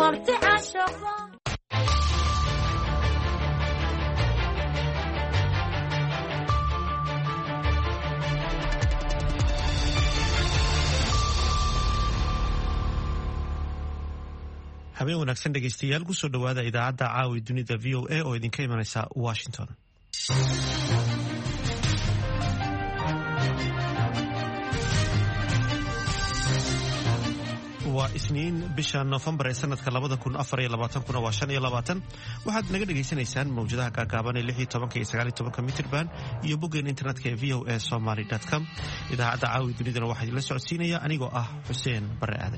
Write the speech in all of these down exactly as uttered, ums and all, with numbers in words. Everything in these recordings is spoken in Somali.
habeen wanaagsan dhegaystayaal kusoo dhawaada idaacadda caawi dunida v o a oo idinka imanaysa Washington. waa isniin bisha November ee sanadka labada kun afar iyo labaatan kuna waa shan iyo labaatan waxaad naga dhageysanaysaan mawjadaha gaagaaban ee lix iyo toban iyo sagaal iyo toban mitir band iyo boggeena internetka ee v o a somali dot com. idaacadda caawi dunidana waxaa idinla socodsiinaya anigoo ah Xuseen Bare Aadan.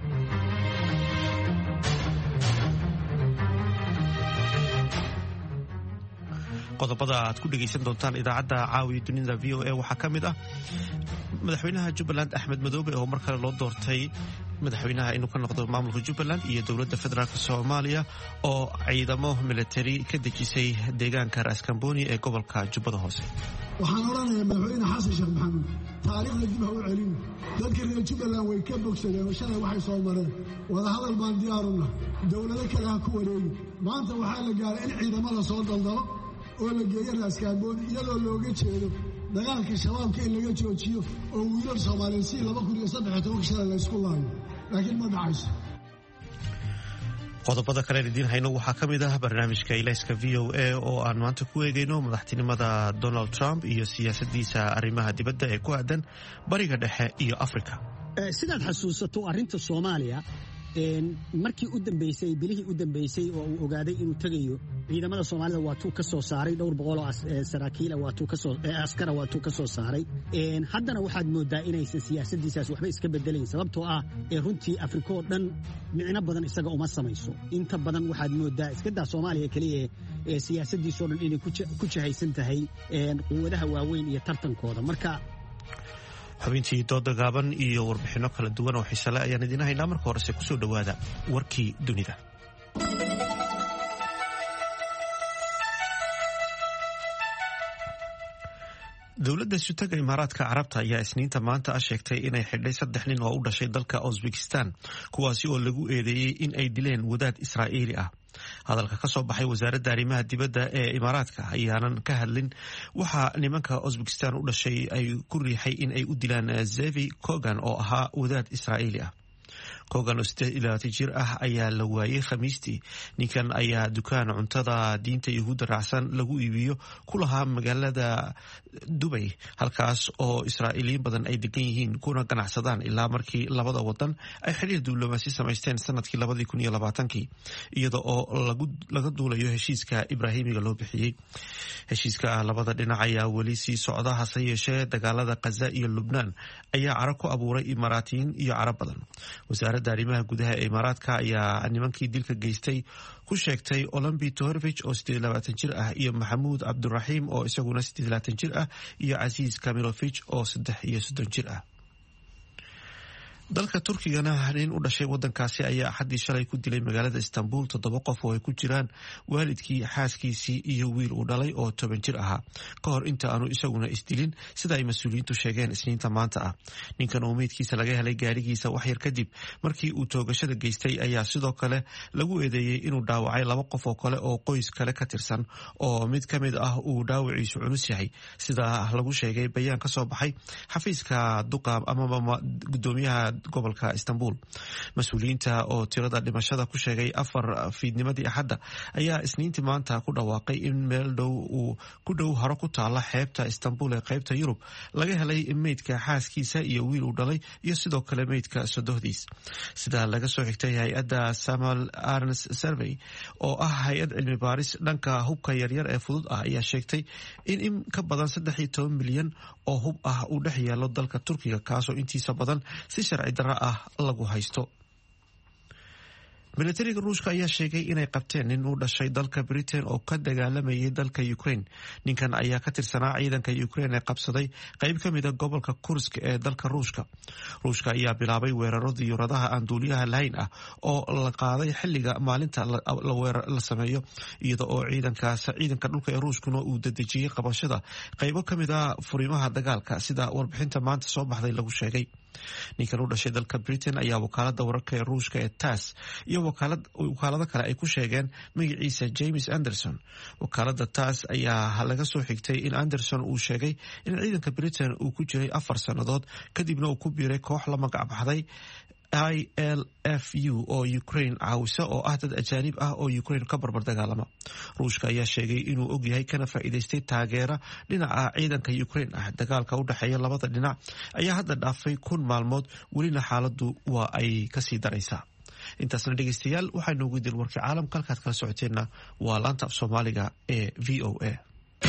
qodobada aad ku dhagaysan doontaan idaacadda caawi dunida v o a waxaa ka mid ah madaxweynaha Jubbaland Axmed Madoobe oo mar kale loo doortay madaxweynaha inuu ka noqdo maamulka Jubbaland iyo dowladda federaalka Soomaaliya oo ciidamo military ka dejisay deegaanka Raaskambooni ee gobolka Jubbada Hoose. waxaan oranayaa madaxweyne xasan sheekh maxamuud taariikhda dib ha u celin dadka reer Jubbaland way ka bogsadeen shalay waxay soo mareen wada hadal baan diyaaruna dowlado kale ha ku wareegin maanta waxaa la gaaray in ciidamada soo daldalo oo la geeyo Raaskambooni iyadoo looga jeedo dagaalka shabaabka in laga joojiyo oo wiilal Soomaaliyeed si laba kun iyo saddex iyo toban shalay la isku laayo laakiin ma dhacayso. qodobada kale ee diin hayno waxaa ka mid ah barnaamijka ilayska v o a oo aan maanta ku eegayno madaxtinimada Donald Trump iyo siyaasadiisa arrimaha dibadda ee ku aadan bariga dhexe iyo Afrika. sidaad xasuusato arrinta Soomaaliya markii u dambeysay bilihii u dambeysay oo uu ogaaday inuu tagayo ciidamada Soomaalida waa tuu ka soo saaray dhowr boqol oo saraakiil waa tuu ka soo askar waa tuu ka soo saaray een haddana waxaad moodaa inaysan siyaasadiisaas waxba iska bedelayn sababtoo ah ee runtii Afrika oo dhan micno badan isaga uma samayso inta badan waxaad moodaa iska daa Soomaaliya kaliya ee siyaasadiisa oo dhan inay ku jahaysan tahay een quwadaha waaweyn iyo tartankooda. marka xubintii dooda gaaban iyo warbixino kala duwan oo xiiso leh ayaan idin haynaa. marka horese ku soo dhawaada warkii dunida. dowladda sutaga imaaraadka carabta ayaa isniinta maanta ah sheegtay inay xidhay saddex nin oo u dhashay dalka Uzbekistan kuwaasi oo lagu eedeeyey in ay dileen wadaad Israa'iili ah. hadalka ka soo baxay wasaaradda arrimaha dibadda ee imaaraadka ayaanan ka hadlin waxaa nimanka Uzbekistan u dhashay ay ku riixay in ay u dilaan Zevi Kogan oo ahaa wadaad Israa'iili ah. Kogan oo siddeed iyo labaatan jir ah ayaa la waayey Khamiistii. ninkan ayaa dukaan cuntada diinta Yuhuudda raacsan lagu iibiyo ku lahaa magaalada Dubai halkaas oo Israa'iiliyiin badan ay degan yihiin kuna ganacsadaan ilaa markii labada wadan ay xiriir diblomaasi samaysteen sanadkii labadii kun iyo labaatankii iyada oo laga duulayo heshiiska Ibraahimiga loo bixiyey. heshiiska labada dhinac ayaa weli sii socda hase yeeshee dagaalada Gaza iyo Lubnaan ayaa cara ku abuuray Imaaraatiyiin iyo Carab badan. wasaaradda arrimaha gudaha ee Imaaraadka ayaa nimankii dilka geystay ku sheegtay Olambi Tohorvich oo siddeed iyo labaatan jir ah iyo Maxamuud Cabduraxiim oo isaguna siddeed iyo labaatan jir ah iyo Aziz Kamilovich oo saddex iyo soddon jir ah. dalka Turkigana nin u dhashay wadankaasi ayaa axadii shalay ku dilay magaalada Istanbul toddoba qof oo ay ku jiraan waalidkii xaaskiisii iyo wiil uu dhalay oo toban jir ahaa ka hor inta aanu isaguna isdilin sida ay mas-uuliyiintu sheegeen isniinta maanta ah. ninkan oo meydkiisa laga helay gaarigiisa wax yar kadib markii uu toogashada geystay ayaa sidoo kale lagu eedeeyey inuu dhaawacay laba qof oo kale oo qoys kale ka tirsan oo mid ka mid ah uu dhaawaciisu culus yahay sida lagu sheegay bayaan ka soo baxay xafiiska duqa ama gudoomiyaha gobolka Istanbul. mas-uuliyiinta oo tirada dhimashada ku sheegay afar fiidnimadii axadda ayaa isniintii maanta ku dhawaaqay in meel dhow uu ku dhow haro ku taala xeebta Istanbul ee qaybta Yurub laga helay meydka xaaskiisa iyo wiil uu dhalay iyo sidoo kale meydka sodohdiis. sida laga soo xigtay hay-adda Samal Arns Survey oo ah hay-ad cilmi baaris dhanka hubka yaryar ee fudud ah ayaa sheegtay in in ka badan saddex iyo toban milyan oo hub ah uu dhex yaalo dalka Turkiga kaasoo intiisa badan si sharci dara ah lagu haysto. militariga Ruushka ayaa sheegay inay qabteen nin u dhashay dalka Britain oo ka dagaalamayay dalka Ukraine. ninkan ayaa ka tirsanaa ciidanka Ukraine ee qabsaday qayb ka mid ah gobolka Kursk ee dalka Ruushka. Ruushka ayaa bilaabay weeraro diyaaradaha aan duuliyaha lahayn ah oo la qaaday xilliga maalinta la weerar la sameeyo iyada oo ciidankaas ciidanka dhulka ee Ruushkuna uu dadejiyay qabashada qaybo ka mid ah furimaha dagaalka sida warbixinta maanta soo baxday lagu sheegay. ninkan u dhashay dalka Britain ayaa wakaalada wararka ee Ruushka ee Tass iyo wakaalada kale ay ku sheegeen magaciisa James Anderson. wakaalada Tass ayaa laga soo xigtay in Anderson uu sheegay in ciidanka Britain uu ku jiray afar sannadood kadibna uu ku biiray koox la magac baxday I L F U oo Ukraine caawisa oo ah dad ajaanib ah oo Ukraine ka barbar dagaalama. Ruushka ayaa sheegay inuu og yahay kana faa'iidaystay taageera dhinaca ciidanka Ukraine ah. Dagaalka u dhaxeeya labada dhinac ayaa hadda dhaafay kun maalmood, welina xaaladdu waa ay ka sii daraysaa. intaasna dhegeystayaal waxaa noogu dil warkii caalamka halkaad kala socoteenna waa laanta af Soomaaliga ee V O A.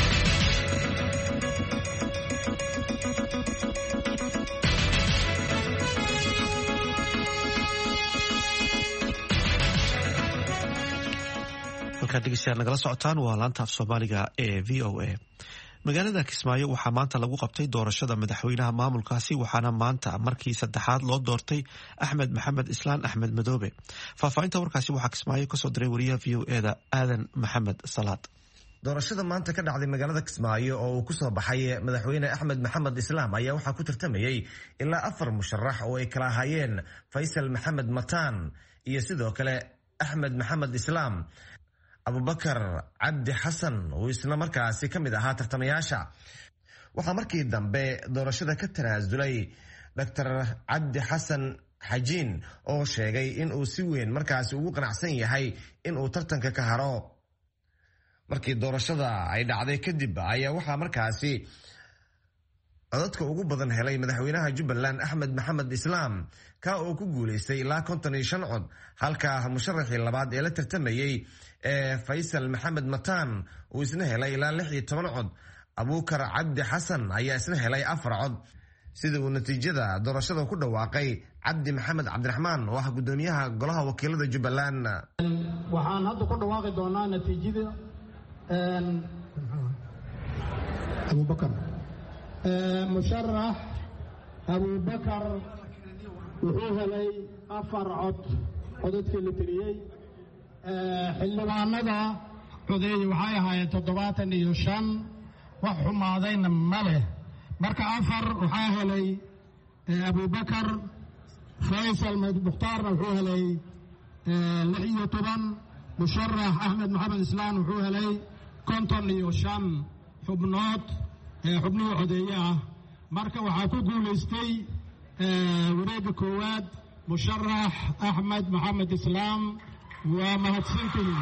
nagala socotaan waa laanta af Soomaaliga ee V O A. magaalada Kismaayo waxaa maanta lagu qabtay doorashada madaxweynaha maamulkaasi, waxaana maanta markii saddexaad loo doortay Axmed Maxamed Islaan Axmed Madoobe. faahfaahinta warkaasi waxaa Kismaayo kasoo diray wariyaha V O A da Aadan Maxamed Salaad. doorashada maanta ka dhacday magaalada Kismaayo oo uu kusoo baxay madaxweyne Axmed Maxamed Islaam ayaa waxaa ku tartamayay ilaa afar musharax oo ay kala ahaayeen Faysal Maxamed Mataan iyo sidoo kale Axmed Maxamed Islaam, Abubakar Cabdi Xasan oo isla markaasi ka mid ahaa tartamayaasha. waxaa markii dambe doorashada ka tanaasulay Doctor Cabdi Xasan Xajiin oo sheegay in uu si weyn markaasi ugu qanacsan yahay in uu tartanka ka haro. markii doorashada ay dhacday kadib ayaa waxaa markaasi codadka ugu badan helay madaxweynaha Jubbaland Axmed Maxamed Islaam ka oo ku guuleystay ilaa konton iyo shan cod, halka musharaxii labaad ee la tartamayay ee Faysal Maxamed Mataan uu isna helay ilaa lix iyo toban cod. Abubakar Cabdi Xasan ayaa isna helay afar cod. sida uu natiijada doorashada ku dhawaaqay Cabdi Maxamed Cabdiraxmaan oo ah gudoomiyaha golaha wakiilada Jubbaland. waxaan hadda ku dhawaaqi doonaa natiijada Abubakar musharax Abubakar wuxuu helay afar cod codadkii la tiriyey. xildhibaanada codeeye waxay ahaayeen toddobaatan iyo shan, wax xumaadayna ma leh. marka afar waxaa helay Abubakar. Faysal Mukhtaarna wuxuu helay lix iyo toban. musharax Axmed Maxamed Islaan wuxuu helay konton iyo shan xubnood xubnihii codeeye ah. marka waxaa ku guulaystay wareegga koowaad musharax Axmed Maxamed Islaam. waa mahadsantihiin.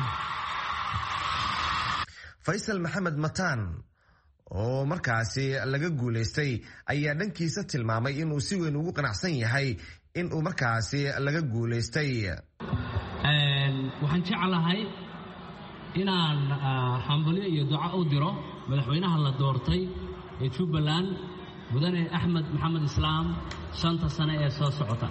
Faysal Maxamed Mataan oo markaasi laga guulaystay ayaa dhankiisa tilmaamay inuu si weyn ugu qanacsan yahay in uu markaasi laga guulaystay. waxaan jeclahay inaan hambalyo iyo duco u diro madaxweynaha la doortay ee Jubbaland mudane Axmed Maxamed Islaam shanta sano ee soo socota.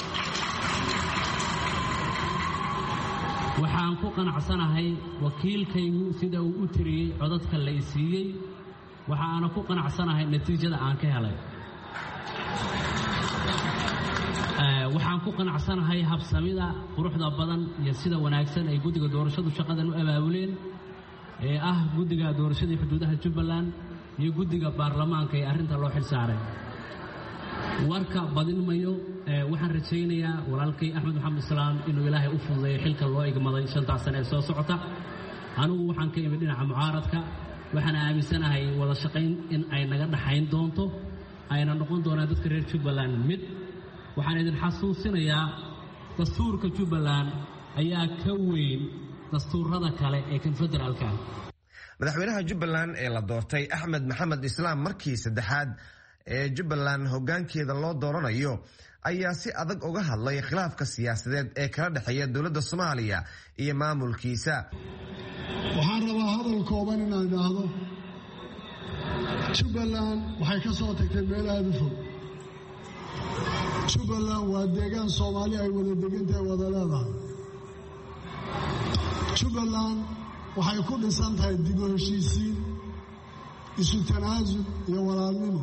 waxaan ku qanacsanahay wakiilkaygu sida uu u tiriyey codadka la isiiyey. waxaana ku qanacsanahay natiijada aan ka helay. waxaan ku qanacsanahay habsamida quruxda badan iyo sida wanaagsan ay guddiga doorashadu shaqadan u abaabuleen ee ah guddiga doorashada xuduudaha Jubbaland iyo guddiga baarlamaanka ee arrinta loo xil saaray. warka badin mayo. waxaan rajaynayaa walaalkay Axmed Maxamed Islaam inuu Ilaahay u fududeeyo xilka loo igmaday shantaas sano ee soo socota. anigu waxaan ka imid dhinaca mucaaradka. waxaan aaminsanahay wada shaqayn in ay naga dhaxayn doonto, ayna noqon doonaan dadka reer Jubbaland mid. waxaan idin xasuusinayaa dastuurka Jubbaland ayaa ka weyn dastuurada kale ee kan federaalka. madaxweynaha Jubbaland ee la doortay Axmed Maxamed Islaam markii saddexaad ee Jubbaland hoggaankeeda loo dooranayo ayaa si adag uga hadlay khilaafka siyaasadeed ee kala dhexeeya dowladda Soomaaliya iyo maamulkiisa. waxaan rabaa hadal kooban inaan idhaahdo. Jubbaland waxay ka soo tagtay meel aad u fog. Jubbaland waa deegaan Soomaali ay wada degantahay wada leedahay. Jubbaland waxay ku dhisan tahay dib u heshiisiin, isu tanaasul iyo walaalnimo.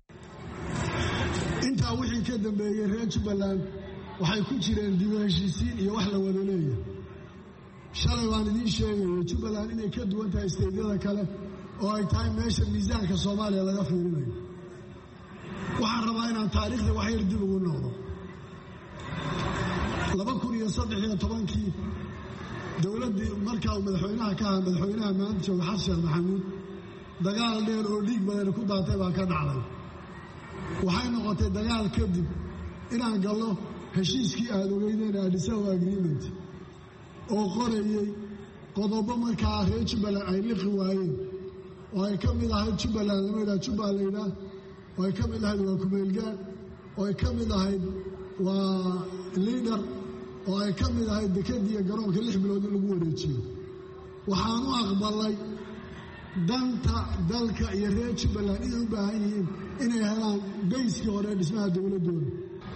intaa wixii ka dambeeyey reer Jubbaland waxay ku jireen dib u heshiisiin iyo wax la wada leeyahay. shalay waan idiin sheegaya Jubbaland inay ka duwan tahay isteedyada kale oo ay tahay meesha miisaanka Soomaaliya laga fiirinayo. waxaan rabaa inaan taariikhda wax yar dib ugu noqdo laba kun iyo saddex iyo tobankii dowladdii markaa uu madaxweynaha ka ahaa madaxweynaha maanta jooga xasan sheekh maxamuud dagaal dheer oo dhiig badan ku daatay baa ka dhacday waxay noqotay dagaal kadib inaan gallo heshiiskii aad ogeydeen Addis Ababa agreement oo qorayey qodobo markaa reer Jubbaland ay liqi waayeen oo ay ka mid ahayd Jubbaland lamada Jubbaland oo ay ka mid ahayd waa kumeelgaan oo ay ka mid ahayd waa leader oo ay ka mid ahayd dekadiya garoonka lix bilood lagu wareejiyo waxaan u aqbalay danta dalka iyo reer Jubbaland inay u baahan yihiin inay helaan bayskii hore dhismaha dowladooda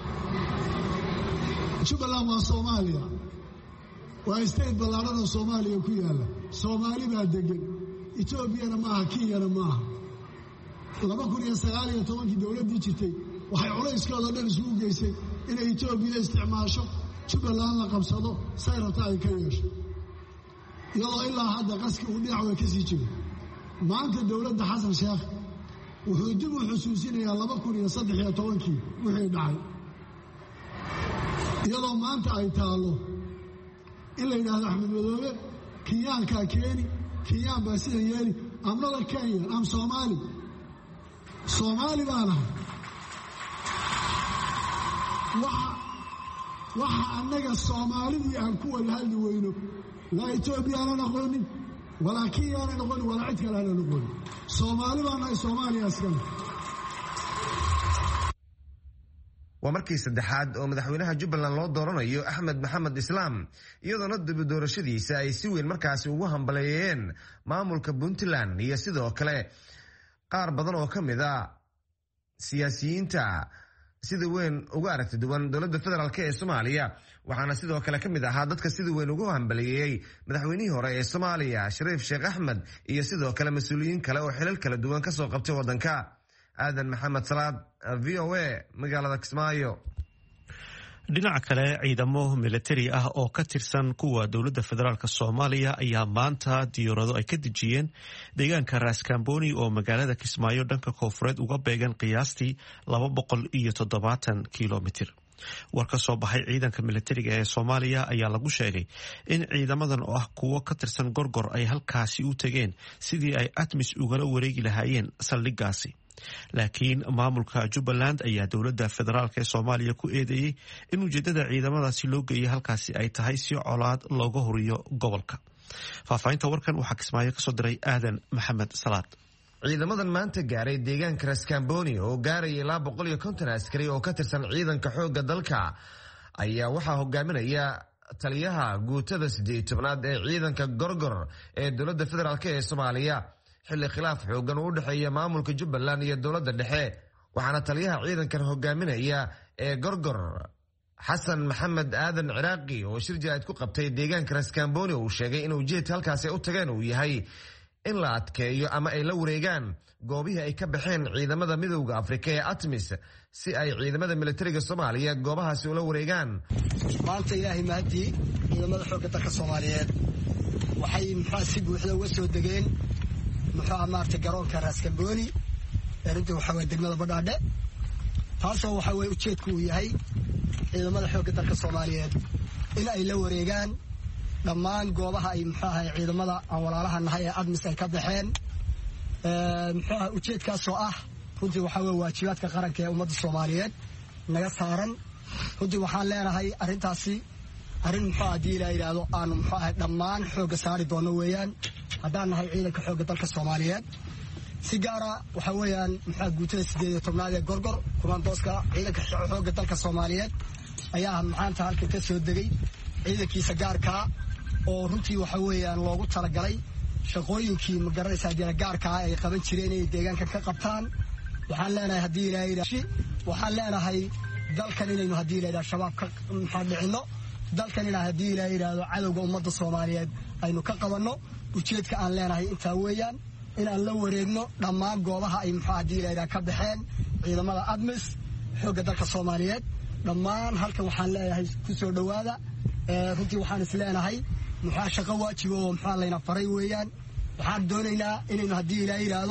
Jubbaland waa Soomaaliya waa state ballaaran Soomaaliya ku yaala Soomaali baa degan Ethiopiana maaha Kenyana maaha laba kun iyo sagaal iyo tobankii dowladii jirtay waxay culayskooda dhan isugu geysay inay Ethiopia isticmaasho Jubbaland la qabsado sayrata ay ka yeesho iyadoo ilaa hadda qaski uu dhinac way ka sii jiro maanta dowladda Xasan Sheekh wuxuu dib u xusuusinayaa laba kun iyo saddex iyo tobankii wixii dhacay iyadoo maanta ay taalo in la yidhaahdo Axmed Madoobe Kenyaankaa keeni Kenyaan baa sida yeeli I'm not a Kenyan I'm Somali Somali baana waxa waxa annaga Soomaalidii aan ku wada hadli weyno la Ethiopiana noqonin wala Kenyana noqonin wala cid kale aan noqonin Soomaali baana Soomaaliya askan waa markii saddexaad oo madaxweynaha Jubbaland loo dooranayo Axmed Maxamed Islaam iyadoona dib doorashadiisa ay si weyn markaasi ugu hambaleeyeen maamulka Puntland iyo sidoo kale qaar badan oo kamid ah siyaasiyiinta sida weyn uga aragti duwan dowladda federaalk ee Soomaaliya waxaana sidoo kale kamid ahaa dadka sida weyn ugu hambaleeyay madaxweynihii hore ee Soomaaliya Shariif Sheekh Axmed iyo sidoo kale mas'uuliyiin kale oo xilal kala duwan ka soo qabtay wadanka aadan maxamed salaad V O A magaalada Kismaayo. dhinaca kale ciidamo military ah oo ka tirsan kuwa dowladda federaalka Soomaaliya ayaa maanta diyaarado ay ka dejiyeen deegaanka Raskamboni oo magaalada Kismaayo dhanka koonfureed uga beegan qiyaastii laba boqol iyo toddobaatan kiiloomitir. war ka soo baxay ciidanka militariga ee Soomaaliya ayaa lagu sheegay in ciidamadan oo ah kuwo ka tirsan gorgor ay halkaasi u tageen sidii ay ATMIS ugala wareegi lahaayeen saldhigaasi. laakiin maamulka Jubbaland ayaa dowladda federaalka ee Soomaaliya ku eedeeyay in ujeedada ciidamadaasi loo geeyay halkaasi ay tahay si colaad looga horiyo gobolka. faahfaahinta warkan waxaa Kismaayo ka soo diray aadan maxamed salaad. ciidamadan maanta gaaray deegaanka Raskamboni oo gaaraya ilaa boqol iyo konton askari oo ka tirsan ciidanka xoogga dalka ayaa waxaa hogaaminaya taliyaha guutada siddeed iyo tobnaad ee ciidanka gorgor ee dowladda federaalk ee Soomaaliya xilli khilaaf xoogan u dhaxeeya maamulka Jubbaland iyo dowladda dhexe waxaana taliyaha ciidankan hogaaminaya ee gorgor Xasan Maxamed Aadan Ciraaqi oo shir jiraad ku qabtay deegaanka Raskamboni uu sheegay in ujeedka halkaas ay u tageen uu yahay in la adkeeyo ama ay la wareegaan goobihii ay ka baxeen ciidamada midowga Afrika ee ATMIS si ay ciidamada militariga Soomaaliya goobahaasi ula wareegaan. maanta ilaahay mahadii ciidamada xoogga dalka Soomaaliyeed waxay maxaa si buuxda uga soo degeen maxaa maartay garoonka Raskamboni ee runtii waxa way degmada Badhaadhe taasoo waxa way ujeedku uu yahay ciidamada xoogga dalka Soomaaliyeed in ay la wareegaan dhammaan goobaha ay maxaa ciidamada aan walaalaha nahay ee ATMIS ay ka baxeen ee maxaa ujeedkaas oo ah runtii waxa way waajibaadka qaranka ee ummadda Soomaaliyeed naga saaran runtii waxaan leenahay arrintaasi arrin maxaa hadii la yiraahdo aan maxaa dhammaan xoogga saari doono weeyaan haddaan nahay ciidanka xoogga dalka Soomaaliyeed si gaara waxa weeyaan maxaa guutada siddeed iyo tobnaad ee gorgor kumaandooska ciidanka xoogga dalka Soomaaliyeed ayaa maanta halka ka soo degay ciidankiisa gaarka oo runtii waxa weeyaan loogu talagalay shaqooyinkii magaranaysaa jira gaarka ay qaban jireen inay deegaanka ka qabtaan waxaan leenahay hadii ilaahay waxaan leenahay dalkan inaynu hadii ilaahay shabaab ka maxaa dhicino dalkan inaa hadii ilaahay yiraahdo cadawga ummadda Soomaaliyeed aynu ka qabanno ujeedka aan leenahay intaa weeyaan in aan la wareegno dhammaan goobaha ay maxaa hadii ilaahay ka baxeen ciidamada ATMIS xoogga dalka Soomaaliyeed dhammaan halkan waxaan leeyahay ku soo dhawaada ee runtii waxaan is leenahay maxaa shaqo waajib oo maxaa layna faray weeyaan waxaan doonaynaa inaynu hadii ilaahay yiraahdo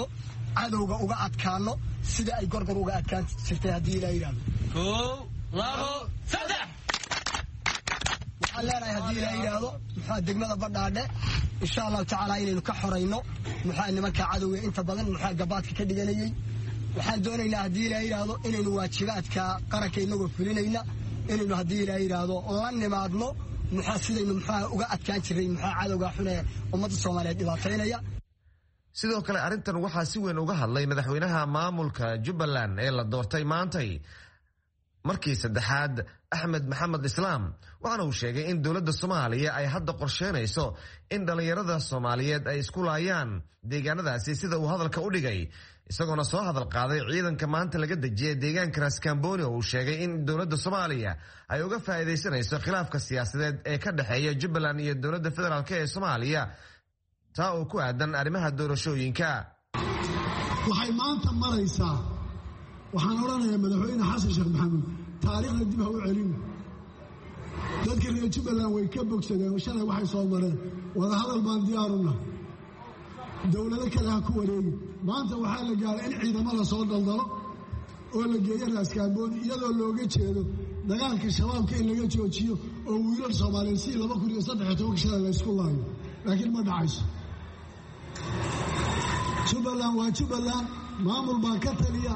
cadowga uga adkaano sida ay gorgor uga adkaan jirtay haddii ilaa yidhaahdo kow labo saddex waxaan leenahay haddii ilaa yidhaahdo muxua degmada badhaadhe insha allahu tacaala inaynu ka xorayno muxua nimanka cadowga inta badan muxua gabaadka ka dhiganayey waxaan doonaynaa haddii ilaa yidhaahdo inaynu waajibaadka qaranka inagoo fulinayna inaynu haddii ilaa yidhaahdo la nimaadno muxua sidaynu muxua uga adkaan jiray muxua cadowga xune ummadda soomaaliyeed dhibaataynaya sidoo kale arrintan waxaa si weyn uga hadlay madaxweynaha maamulka Jubbaland ee la doortay maantay markii saddexaad Axmed Maxamed Islaam waxaana uu sheegay in dowladda Soomaaliya ay hadda qorsheynayso in dhalinyarada Soomaaliyeed ay isku laayaan deegaanadaasi sida uu hadalka u dhigay isagoona soo hadal qaaday ciidanka maanta laga dejiyay deegaanka Raskamboni oo uu sheegay in dowladda Soomaaliya ay uga faa'iideysanayso khilaafka siyaasadeed ee ka dhaxeeya Jubbaland iyo dowladda federaalka ee Soomaaliya taa oo ku aadan arrimaha doorashooyinka waxay maanta maraysaa waxaan odhanayaa madaxweyne xasan sheekh maxamuud taariikhda dib ha u celin dadka reer Jubbaland way ka bogsadeen shalay waxay soo mareen wadahadal baan diyaaruna dowlado kale ha ku wareegi maanta waxaa la gaaray in ciidamada soo daldalo oo la geeyo Raskamboni iyadoo looga jeedo dagaalka shabaabka in laga joojiyo oo wiilal Soomaaliyeed si laba kun iyo saddex iyo toban shalay la isku laayo laakiin ma dhacayso Jubbaland waa Jubbaland maamul baa ka taliya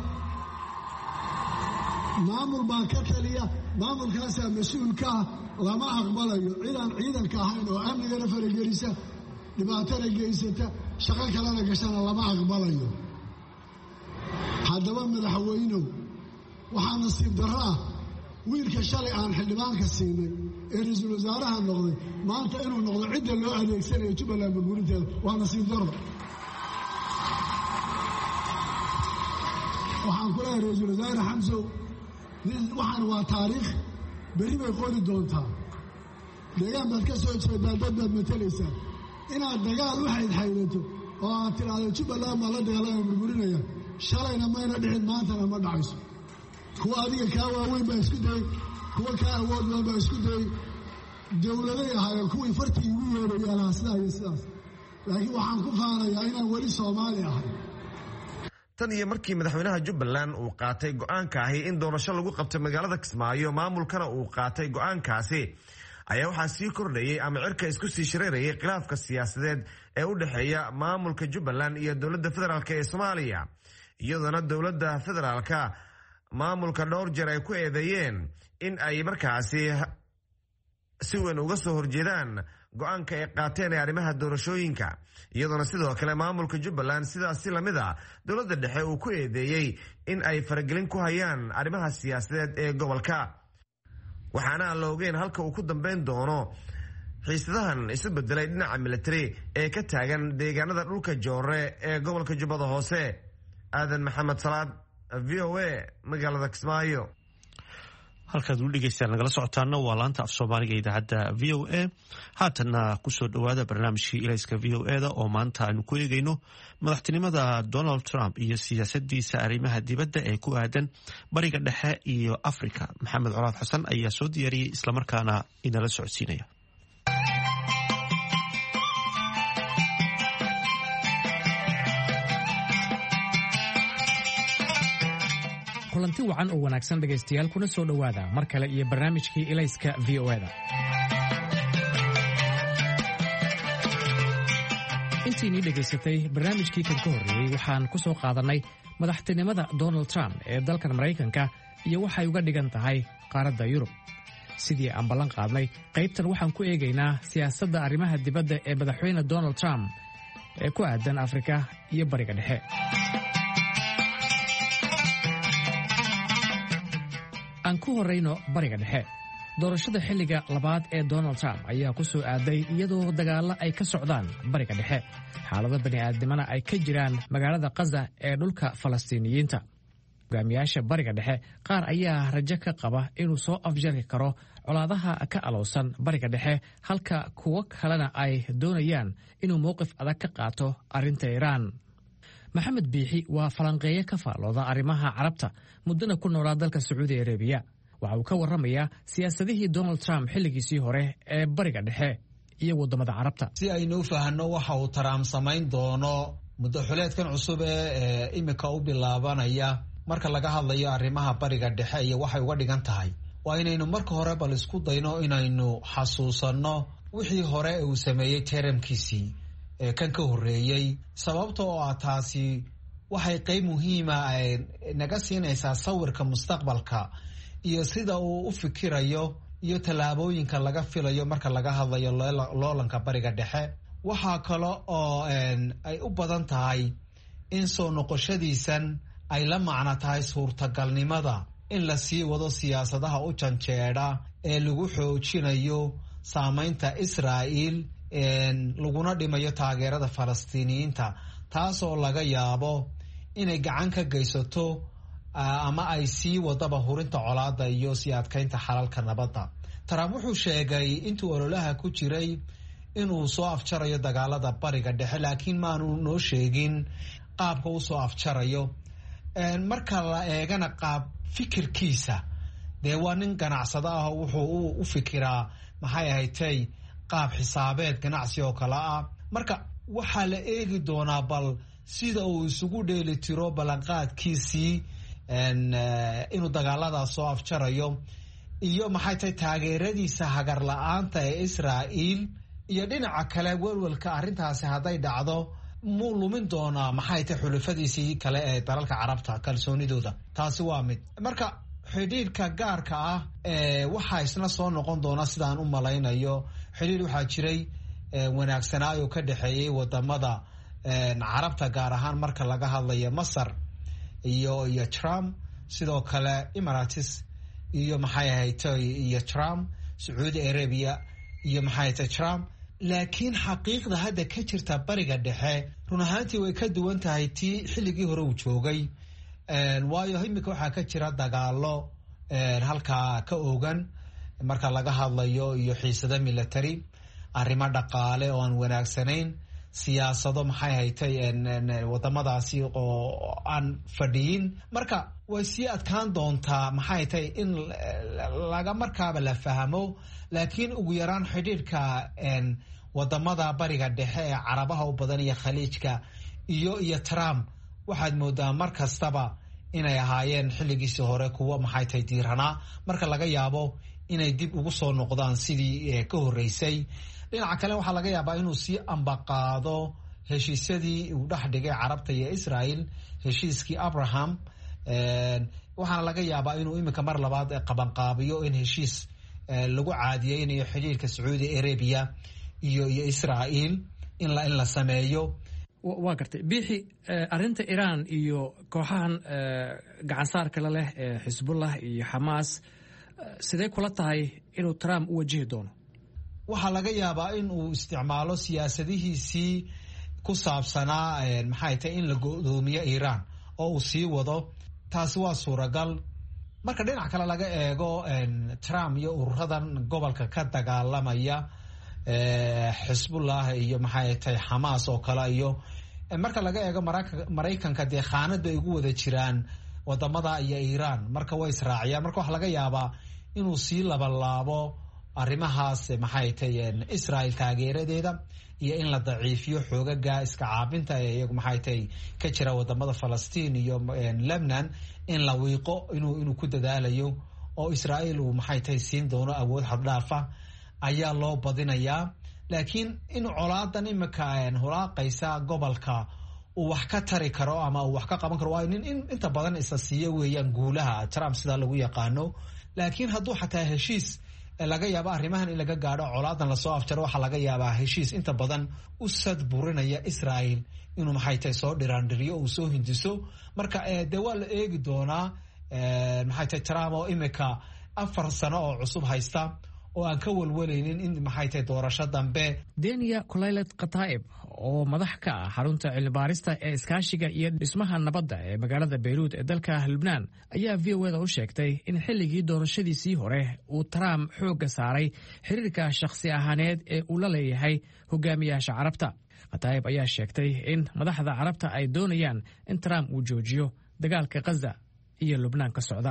maamul baa ka taliya maamulkaasaa mas-uulka ah lama aqbalayo cidaan ciidanka ahayn oo amnigana faragelisa dhibaatana geysata shaqo kalena gashana lama aqbalayo haddaba madaxweynow waxaa nasiib darro ah wiilka shalay aan xildhibaanka siinay ee ra-iisul wasaaraha noqday maanta inuu noqdo cidda loo adeegsanayo Jubbaland burburinteeda waa nasiib darro waxaan ku leeyahay ra-iisul wasaare xamsow waxaan waa taariikh berri bay qori doontaa deegaan baad ka soo jeedaa dad baad matalaysaa inaad dagaal u xaydxaydato oo aad tidhaahdo Jubbaland baa la dagaalama burburinaya shalayna mayna dhicin maantana ma dhacayso kuwa adiga kaa waaweyn baa isku dayey kuwa kaa awood badan baa isku dayey dowladay ahaayeen kuwii fartii igu yeedhayaan lahaa sidaa iyo sidaas laakiin waxaan ku faanayaa inaan weli Soomaali ahay tan iyo markii madaxweynaha Jubbaland uu qaatay go'aanka ahi in doorasho lagu qabto magaalada Kismaayo maamulkana uu qaatay go'aankaasi ayaa waxaa sii kordhayay ama cirka isku sii shareerayay khilaafka siyaasadeed ee u dhaxeeya maamulka Jubbaland iyo dowladda federaalka ee Soomaaliya iyadoo dowladda federaalka maamulka dhowr jeer ay ku eedeeyeen in ay markaasi si weyn uga soo horjeedaan go'aanka ay qaateen ee arrimaha doorashooyinka iyadoona sidoo kale maamulka Jubbaland sidaas si lamid ah dowladda dhexe uu ku eedeeyay in ay faragelin ku hayaan arrimaha siyaasadeed ee gobolka waxaana aan la ogeyn halka uu ku dambeyn doono xiisadahan isu bedelay dhinaca military ee ka taagan deegaanada dhulka Joore ee gobolka Jubbada Hoose aadan maxamed salaad v o a magaalada Kismaayo halkaad u dhegeystaan nagala socotaana waa laanta af Soomaaliga idaacadda v o a haatanna kusoo dhawaada barnaamijkii ilayska v o a da oo maanta aanu ku eegayno madaxtinimada Donald Trump iyo siyaasadiisa arrimaha dibadda ee ku aadan bariga dhexe iyo Afrika maxamed colaad xasan ayaa soo diyaariyay islamarkaana inala socodsiinaya kulanti wacan oo wanaagsan dhegaystayaal kuna soo dhowaada mar kale iyo barnaamijkii ilayska v o a da intiinii dhegaysatay barnaamijkii kan ka horreeyey waxaan ku soo qaadannay madaxtinimada Donald Trump ee dalkan Maraykanka iyo waxay uga dhigan tahay qaaradda Yurub sidii aan ballan qaadnay qaybtan waxaan ku eegaynaa siyaasadda arrimaha dibadda ee madaxweyne Donald Trump ee ku aadan Afrika iyo bariga dhexe aan ku horrayno bariga dhexe doorashada xilliga labaad ee Donald Trump ayaa ku soo aaday iyadoo dagaallo ay ka socdaan bariga dhexe xaalado bani'aadnimana ay ka jiraan magaalada Gaza ee dhulka Falastiiniyiinta hogaamiyaasha bariga dhexe qaar ayaa rajo ka qaba inuu soo afjari karo colaadaha ka alowsan bariga dhexe halka kuwo kalena ay doonayaan inuu mowqif adag ka qaato arrinta Iiraan maxamed biixi waa falanqeeye ka faallooda arrimaha carabta muddana ku noolaa dalka Sacuudi Arabiya waxa uu ka warramayaa siyaasadihii Donald Trump xilligiisii hore ee bariga dhexe iyo waddamada carabta si aynu u fahanno waxa uu Trump samayn doono muddo xuleedkan cusub ee imika u bilaabanaya marka laga hadlayo arrimaha bariga dhexe iyo waxay uga dhigan tahay waa inaynu marka hore bal isku dayno inaynu xasuusanno wixii hore uu sameeyey teramkiisii ee kan ka horreeyey sababta oo ah taasi waxay qayb muhiima naga siinaysaa sawirka mustaqbalka iyo sida uu u fikirayo iyo tallaabooyinka laga filayo marka laga hadlayo loolanka bariga dhexe waxaa kale oo ay u badan tahay in soo noqoshadiisan ay la macno tahay suurtagalnimada in la sii wado siyaasadaha u janjeedha ee lagu xoojinayo saamaynta Israa'iil laguna dhimayo taageerada Falastiiniyiinta taasoo laga yaabo inay gacan ka geysato ama ay sii wadaba hurinta colaadda iyo sii adkaynta xalalka nabadda. Trump wuxuu sheegay intuu ololaha ku jiray inuu soo afjarayo dagaalada bariga dhexe laakiin maanu noo sheegin qaabka uu soo afjarayo. Marka la eegana qaab fikirkiisa dee waa nin ganacsada ah wuxuu u fikiraa maxay ahayd qaab xisaabeed ganacsi oo kala ah marka waxaa la eegi doonaa bal sida uu isugu dheeli tiro ballanqaadkiisii inuu dagaaladaas soo afjarayo iyo maxay tahay taageeradiisa hagar la-aanta ee Israa'iil iyo dhinaca kale welwelka arrintaasi hadday dhacdo muu lumin doonaa maxay tahay xulufadiisii kale ee dalalka carabta kalsoonidooda taasi waa mid marka xidhiidhka gaarka ah ee waxaa isna soo noqon doona sidaan u malaynayo xidhiidh waxaa jiray wanaagsanaayo ka dhexeeyey wadamada carabta gaar ahaan marka laga hadlayo Masar iyo iyo Trump sidoo kale Emirates iyo maxay ahayd iyo Trump Saudi Arabia iyo maxay ahayd Trump laakiin xaqiiqda hadda ka jirta bariga dhexe run ahaantii way ka duwan tahay tii xilligii hore uu joogay waayo imika waxaa ka jira dagaalo halkaa ka oogan marka laga hadlayo iyo xiisado military arrimo dhaqaale oo aan wanaagsanayn siyaasado maxay haytay wadamadaasi oo aan fadhiyin marka way sii adkaan doontaa maxay tahay in laga markaaba la fahmo laakiin ugu yaraan xidhiidhka wadamada bariga dhexe ee carabaha u badan iyo khaliijka iyo iyo Trump waxaad moodaa mar kastaba inay ahaayeen xilligiisii hore kuwa maxay tahay diiranaa marka laga yaabo inay dib ugu soo noqdaan sidii ka horreysay dhinaca kale waxaa laga yaabaa inuu sii ambaqaado heshiisyadii uu dhex dhigay carabta iyo Israa'iil heshiiskii Abraham waxaana laga yaabaa inuu imika mar labaad qabanqaabiyo in heshiis lagu caadiyeynayo xiriirka Saudi Arabia iyo iyo Israa'iil in la in la sameeyo waa gartay bixi arinta Iran iyo kooxahan gacan saarka la leh Hezbollah iyo Hamas sidee kula tahay inuu Trump u wajihi doono waxaa laga yaabaa in uu isticmaalo siyaasadihiisii ku saabsanaa maxay tahay in la go'doomiyo Iran oo uu sii wado taasi waa suuragal marka dhinac kale laga eego Trump iyo ururadan gobolka ka dagaalamaya Hezbollah iyo maxay tahay Hamas oo kale iyo marka laga eego Mareykanka dee khaanad bay ugu wada jiraan wadamada iyo Iran marka way israaciyaan marka waxa laga yaabaa inuu sii labalaabo arrimahaas maxay tahay Israel taageeradeeda iyo in la daciifiyo xoogaga iska caabinta ee iyagu maxay tahay ka jira wadamada Falastiin iyo Lebanon in la wiiqo inuu inuu ku dadaalayo oo Israel uu maxay tahay siin doono awood xad dhaaf ah ayaa loo badinayaa laakiin in colaadan imika holaaqaysa gobolka uu wax ka tari karo ama uu wax ka qaban karo waa in inta badan isa siiyo weeyaan guulaha Trump sida lagu yaqaano laakiin hadduu xataa heshiis laga yaabo arrimahan in laga gaadho colaadan la soo afjaro waxa laga yaabaa heshiis inta badan u sad burinaya Israel inuu maxay tahay soo dhiraandhiriyo uu soo hindiso marka de waa la eegi doonaa maxay tahay Trump oo imika afar sano oo cusub haysta oo aan ka walwalaynin in maxay tahay doorasho dambe Denia Kulaylet Qataib oo madax ka ah xarunta cilmi-baarista ee iskaashiga iyo dhismaha nabadda ee magaalada Beirut ee dalka Lebanon ayaa V O A u sheegtay in xilligii doorashadiisii hore uu Trump xooga saaray xiriirka shakhsi ahaaneed ee uu la leeyahay hogaamiyaasha Carabta. Qataib ayaa sheegtay in madaxda Carabta ay doonayaan in Trump uu joojiyo dagaalka Gaza iyo Lebanon ka socda.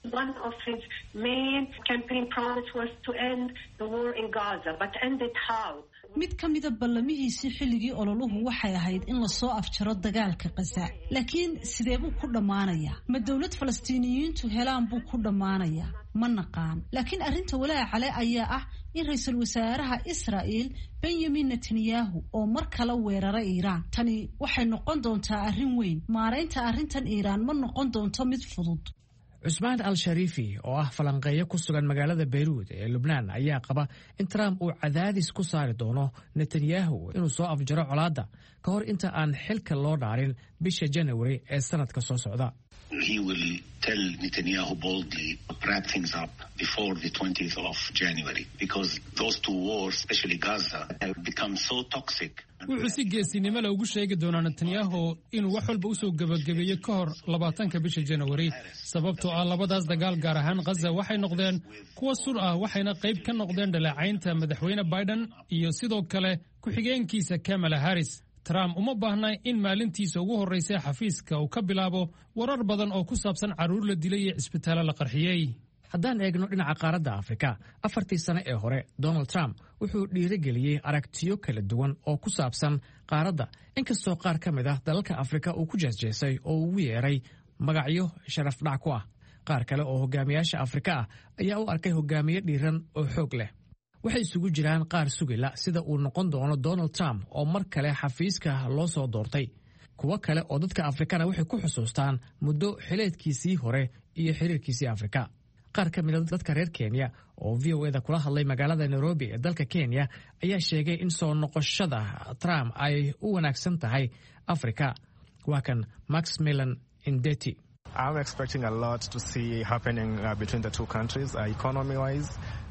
One of his main campaign promise was to end the war in Gaza, but end it how? mid ka mida ballamihiisii xilligii ololuhu waxay ahayd in lasoo afjaro dagaalka Gaza, laakiin sidee buu ku dhamaanayaa? Ma dawlad Falastiiniyiintu helaan buu ku dhamaanayaa? ma naqaan. laakiin arrinta walaaca leh ayaa ah in ra'iisul wasaaraha Israa'iil Benjamin Netanyahu oo mar kale weeraray Iiraan. tani waxay noqon doontaa arrin weyn. maareynta arrintan Iiraan ma noqon doonto mid fudud. cusmaan al-shariifi oo ah falanqeeyo ku sugan magaalada Beirut ee Lubnaan ayaa qaba in Trump uu cadaadis ku saari doono Netanyahu inuu soo afjaro colaadda ka hor inta aan xilka loo dhaarin bisha January ee sanadka soo socda. He will tell Netanyahu boldly to wrap things up before the twentieth of January because those two wars, especially Gaza, have become so toxic. wuxuu si geesinimo leh ugu sheegi doonaa Netanyahu inuu wax walba u soo gabagabeeyo ka hor labaatanka bisha January sababtoo ah labadaas dagaal gaar ahaan Gaza waxay noqdeen kuwa sur ah waxayna qayb ka noqdeen dhaleecaynta madaxweyne Biden iyo sidoo kale ku-xigeenkiisa Kamala Harris. Trump uma baahna in maalintiisa ugu horeysay xafiiska uu ka bilaabo warar badan oo ku saabsan caruur la dilay iyo isbitaalo la qarxiyay. haddaan eegno dhinaca qaaradda Afrika, afartii sano ee hore Donald Trump wuxuu dhiirigeliyey aragtiyo kala duwan oo ku saabsan qaaradda, inkastoo qaar ka mid ah dalalka Afrika uu ku jeesjeesay oo ugu yeeray magacyo sharaf dhac ku ah. qaar kale oo hogaamiyaasha Afrika ah ayaa u arkay hogaamiye dhiiran oo xoog leh. waxay isugu jiraan qaar sugila sida uu noqon doono Donald Trump oo mar kale xafiiska loo soo doortay. kuwa kale oo dadka Afrikana waxay ku xusuustaan muddo xileedkiisii hore iyo xiriirkiisii Afrika. qaar ka mid ah dadka reer Kenya oo V O A da kula hadlay magaalada Nairobi ee dalka Kenya ayaa sheegay in soo noqoshada Trump ay u wanaagsan tahay Afrika. waa kan Max Millan Indeti. I'm expecting a lot to see happening uh, between the two countries uh, economy wise.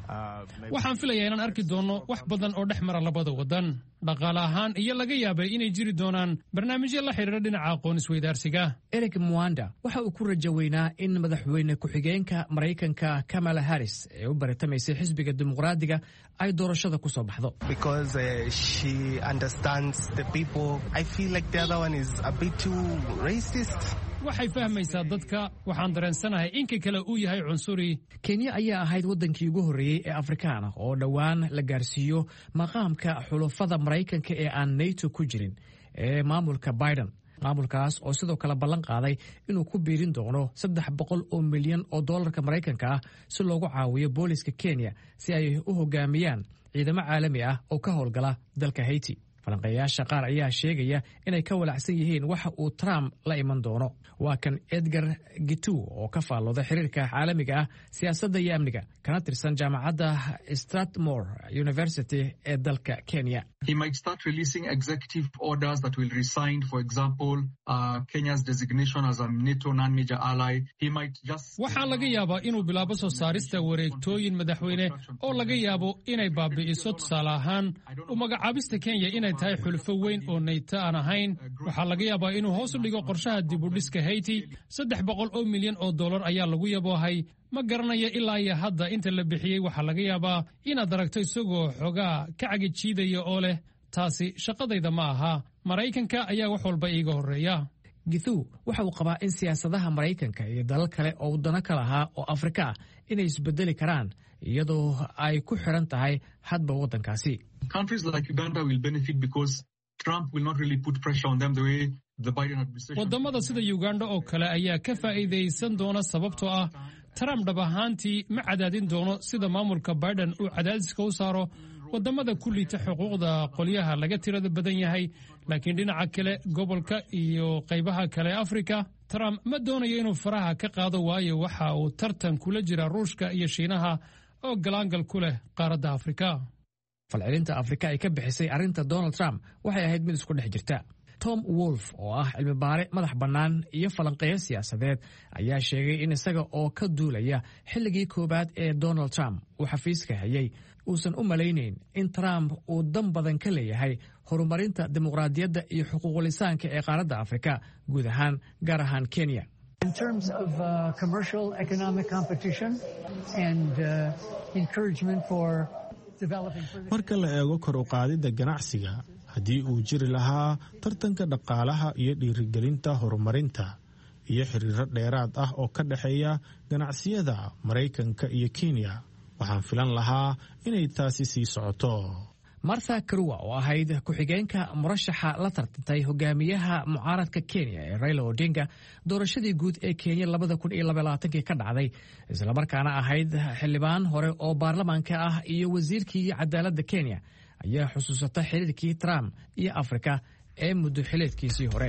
waxaan filayaa inaan arki doono wax badan oo dhex mara labada wadan dhaqaale ahaan iyo laga yaabay inay jiri doonaan barnaamijyo la xiriira dhinaca aqoon isweydaarsiga. Eric Mwanda waxa uu ku rajo weynaa in madaxweyne ku-xigeenka Mareykanka Kamala Harris ee u baratamaysay xisbiga dimuqraadiga ay doorashada ku soo baxdo. Because uh, she understands the people. I feel like the other one is a bit too racist. waxay fahmaysaa dadka waxaan dareensanahay inka kale uu yahay cunsuri. Kenya ayaa ahayd wadankii ugu horeeyay ee Afrikaan oo dhawaan la gaarsiiyo maqaamka xulafada Mareykanka ee aan NATO ku jirin ee maamulka Biden. maamulkaas oo sidoo kale ballan qaaday inuu ku biirin doono saddex boqol oo milyan oo dollarka Mareykanka ah si loogu caawiyo booliska Kenya si ay u hogaamiyaan ciidamo caalami ah oo ka howlgala dalka Haiti. falanqeeyaasha qaar ayaa sheegaya inay ka walacsan yihiin waxa uu Trump la iman doono. waa kan Edgar Gitu oo ka faallooda xiriirka caalamiga ah siyaasadda iyo amniga kana tirsan jaamacadda Strathmore University ee dalka Kenya. He might start releasing executive orders that will resign, for example, uh, Kenya's designation as a NATO non-major ally. He might just waxaa laga yaabaa inuu bilaabo soo saarista wareegtooyin madaxweyne oo laga yaabo inay baabi'iso tusaale ahaan u magacaabista Kenya inay tahay xulufo weyn oo NATO aan ahayn. waxaa laga yaabaa inuu hoos u dhigo qorshaha dib u dhiska Haiti. saddex boqol oo milyan oo dollar ayaa lagu yaboohay. ma garanayo ilaa iyo hadda inta la bixiyey. waxaa laga yaabaa inaad aragto isagoo xogaa ka cagijiidaya oo leh taasi shaqadayda ma aha, Maraykanka ayaa wax walba iiga horeeya. Githu waxa uu qabaa in siyaasadaha Maraykanka iyo dalal kale oo wadano kale ah oo Afrika ah inay isbedeli karaan iyadoo ay ku xiran tahay hadba wadankaasi. Countries like Uganda will benefit because Trump will not really put pressure on them the way the Biden administration. wadamada sida Uganda oo kale ayaa ka faa'iideysan doona sababtoo ah Trump dhab ahaantii ma cadaadin doono sida maamulka Biden uu cadaadiska u saaro wadamada ku liita xuquuqda qolyaha laga tirada badan yahay. laakiin dhinaca kale gobolka iyo qaybaha kale Afrika Trump ma doonayo inuu faraha ka qaado waayo waxa uu tartan kula jira Ruushka iyo Shiinaha oo galaangal ku leh qaaradda Afrika. falcelinta Afrika ay ka bixisay arrinta Donald Trump waxay ahayd mid isku dhex jirta. Tom Wolf oo ah cilmi baare madax bannaan iyo falanqeeyo siyaasadeed ayaa sheegay in isaga oo ka duulaya xilligii koobaad ee Donald Trump uu xafiiska hayay uusan u malaynayn in Trump uu dan badan ka leeyahay horumarinta dimuqraadiyadda iyo xuquuqul insaanka ee qaaradda Afrika guud ahaan gaar ahaan Kenya. In terms of uh, commercial economic competition and uh, encouragement for developing marka la eego kor u qaadida ganacsiga haddii uu jiri lahaa tartanka dhaqaalaha iyo dhiirigelinta horumarinta iyo xiriiro dheeraad ah oo ka dhexeeya ganacsiyada Maraykanka iyo Kenya. Waxaan filan lahaa inay taasi sii socoto. Martha Karua oo ahayd ku-xigeenka murashaxa la tartantay hogaamiyaha mucaaradka Kenya ee Raila Odinga doorashadii guud ee Kenya labada kun iyo labaatan ka dhacday, isla markaana ahayd xildhibaan hore oo baarlamaanka ah iyo wasiirkii cadaaladda Kenya, ayaa xusuusata xiriirkii Trump iyo Afrika ee muddo xileedkiisii hore.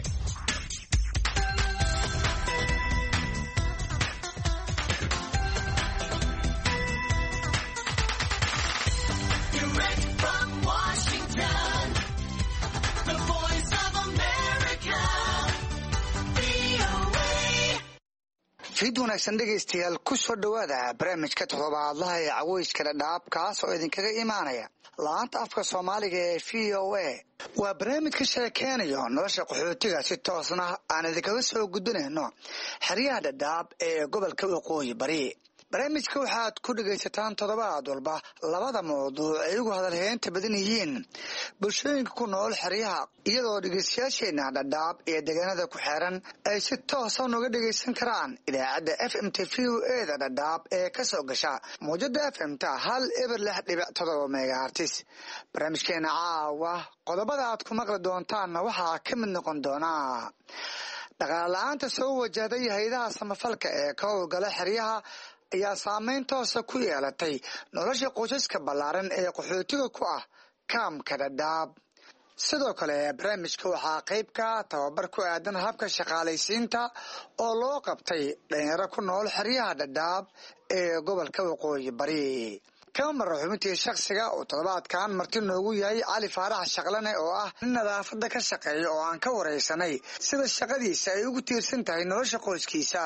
fiid wanaagsan dhegaystayaal ku soo dhowaada barnaamijka toddobaadlaha ee caweyska dhadhaab kaas oo idinkaga imaanaya laanta afka soomaaliga ee v o a. waa barnaamij ka sheekeynayo nolosha qaxootiga si toosna aan idinkaga soo gudbinayno xeryaha dhadhaab ee gobolka waqooyi bari. barnaamijka waxaad ku dhegaysataan toddobaad walba labada mawduuc ay ugu hadalheynta badan yihiin bulshooyinka ku nool xeryaha, iyadoo dhegaystayaasheenna dhadhaab iyo deegaanada ku xeeran ay si toosa uga dhegaysan karaan idaacadda f m t v o eda dhadhaab ee ka soo gasha mawjada f m ta hal eber lix dhibic todoba megahartis. barnaamijkeena caawa qodobada aad ku maqli doontaanna waxaa ka mid noqon doonaa dhaqaale la-aanta soo wajahday hay'adaha samafalka ee ka howlgala xeryaha ayaa saameyn toosa ku yeelatay nolosha qoysaska ballaaran ee qaxootiga ku ah kaamka dhadhaab. sidoo kale barnaamijka waxaa qayb ka tababar ku aadan habka shaqaalaysiinta oo loo qabtay dhalinyaro ku nool xeryaha dhadhaab ee gobolka waqooyi bari. kama mara xubintii shakhsiga oo toddobaadkan marti noogu yahay cali faarax shaqlane oo ah nin nadaafadda ka shaqeeya oo aan ka waraysanay sida shaqadiisa ay ugu tiirsan tahay nolosha qoyskiisa.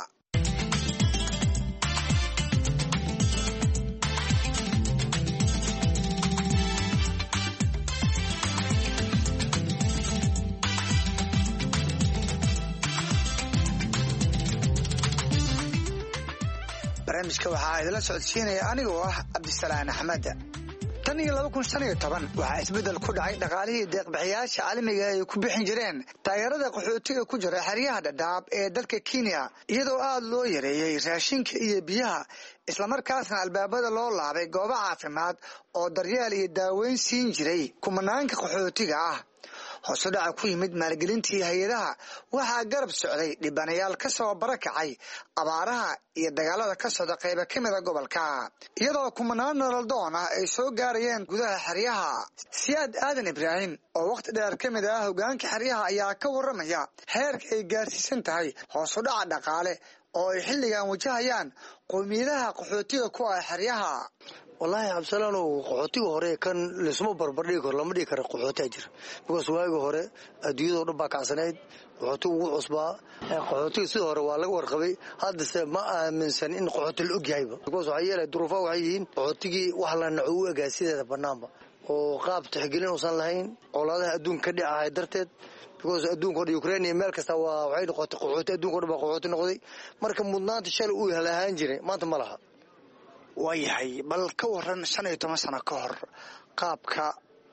barnaamijka waxaa idinla socodsiinaya anigoo ah cabdisalaan axmed. tan iyo laba kun shan iyo toban waxaa isbeddel ku dhacay dhaqaalihii deeqbixiyaasha caalamiga ay ku bixin jireen taageerada qaxootiga ku jira xeryaha dhadhaab ee dalka Kenya, iyadoo aad loo yareeyey raashinka iyo biyaha, islamarkaasna albaabada loo laabay goobo caafimaad oo daryeel iyo daaweyn siin jiray kumanaanka qaxootiga ah. hoos u dhaca ku yimid maalgelintii hay-adaha waxaa garab socday dhibanayaal ka soo barakacay abaaraha iyo dagaalada ka socda qayba ka mida gobolka, iyadoo kumanaan nolol doon ah ay soo gaarayeen gudaha xeryaha. siyaad aadan ibraahim oo wakhti dheer ka mid ah hogaanka xeryaha ayaa ka warramaya heerka ay gaarsiisan tahay hoos u dhaca dhaqaale oo ay xilligan wajahayaan qowmiyadaha qaxootiga ku ah xeryaha. wallaahi cabdisalaanow qaxootiga hore kan laisuma barbardhigi karo, lama dhigi kara qaxootiga jira because waagi hore adduunyadao dhan baa kacsanayd, qaxootiga ugu cusbaa. qaxootiga sidii hore waa laga warqabay, haddase ma aaminsan in qaxooti la ogyahayba because waxaa yeelay duruufaha waxay yihiin qaxootigii wax la naco u egaa sideeda banaanba oo qaab tixgelin uusan lahayn colaadaha adduunka ka dhicahay darteed because adduunka o dhan Ukraine meel kasta waa waxay noqotay qaxooti, adduunka o dhan baa qaxooti noqday. marka mudnaanta shalay uu lahaan jiray maanta ma laha. waayahay bal ka waran shan iyo toban sano ka hor qaabka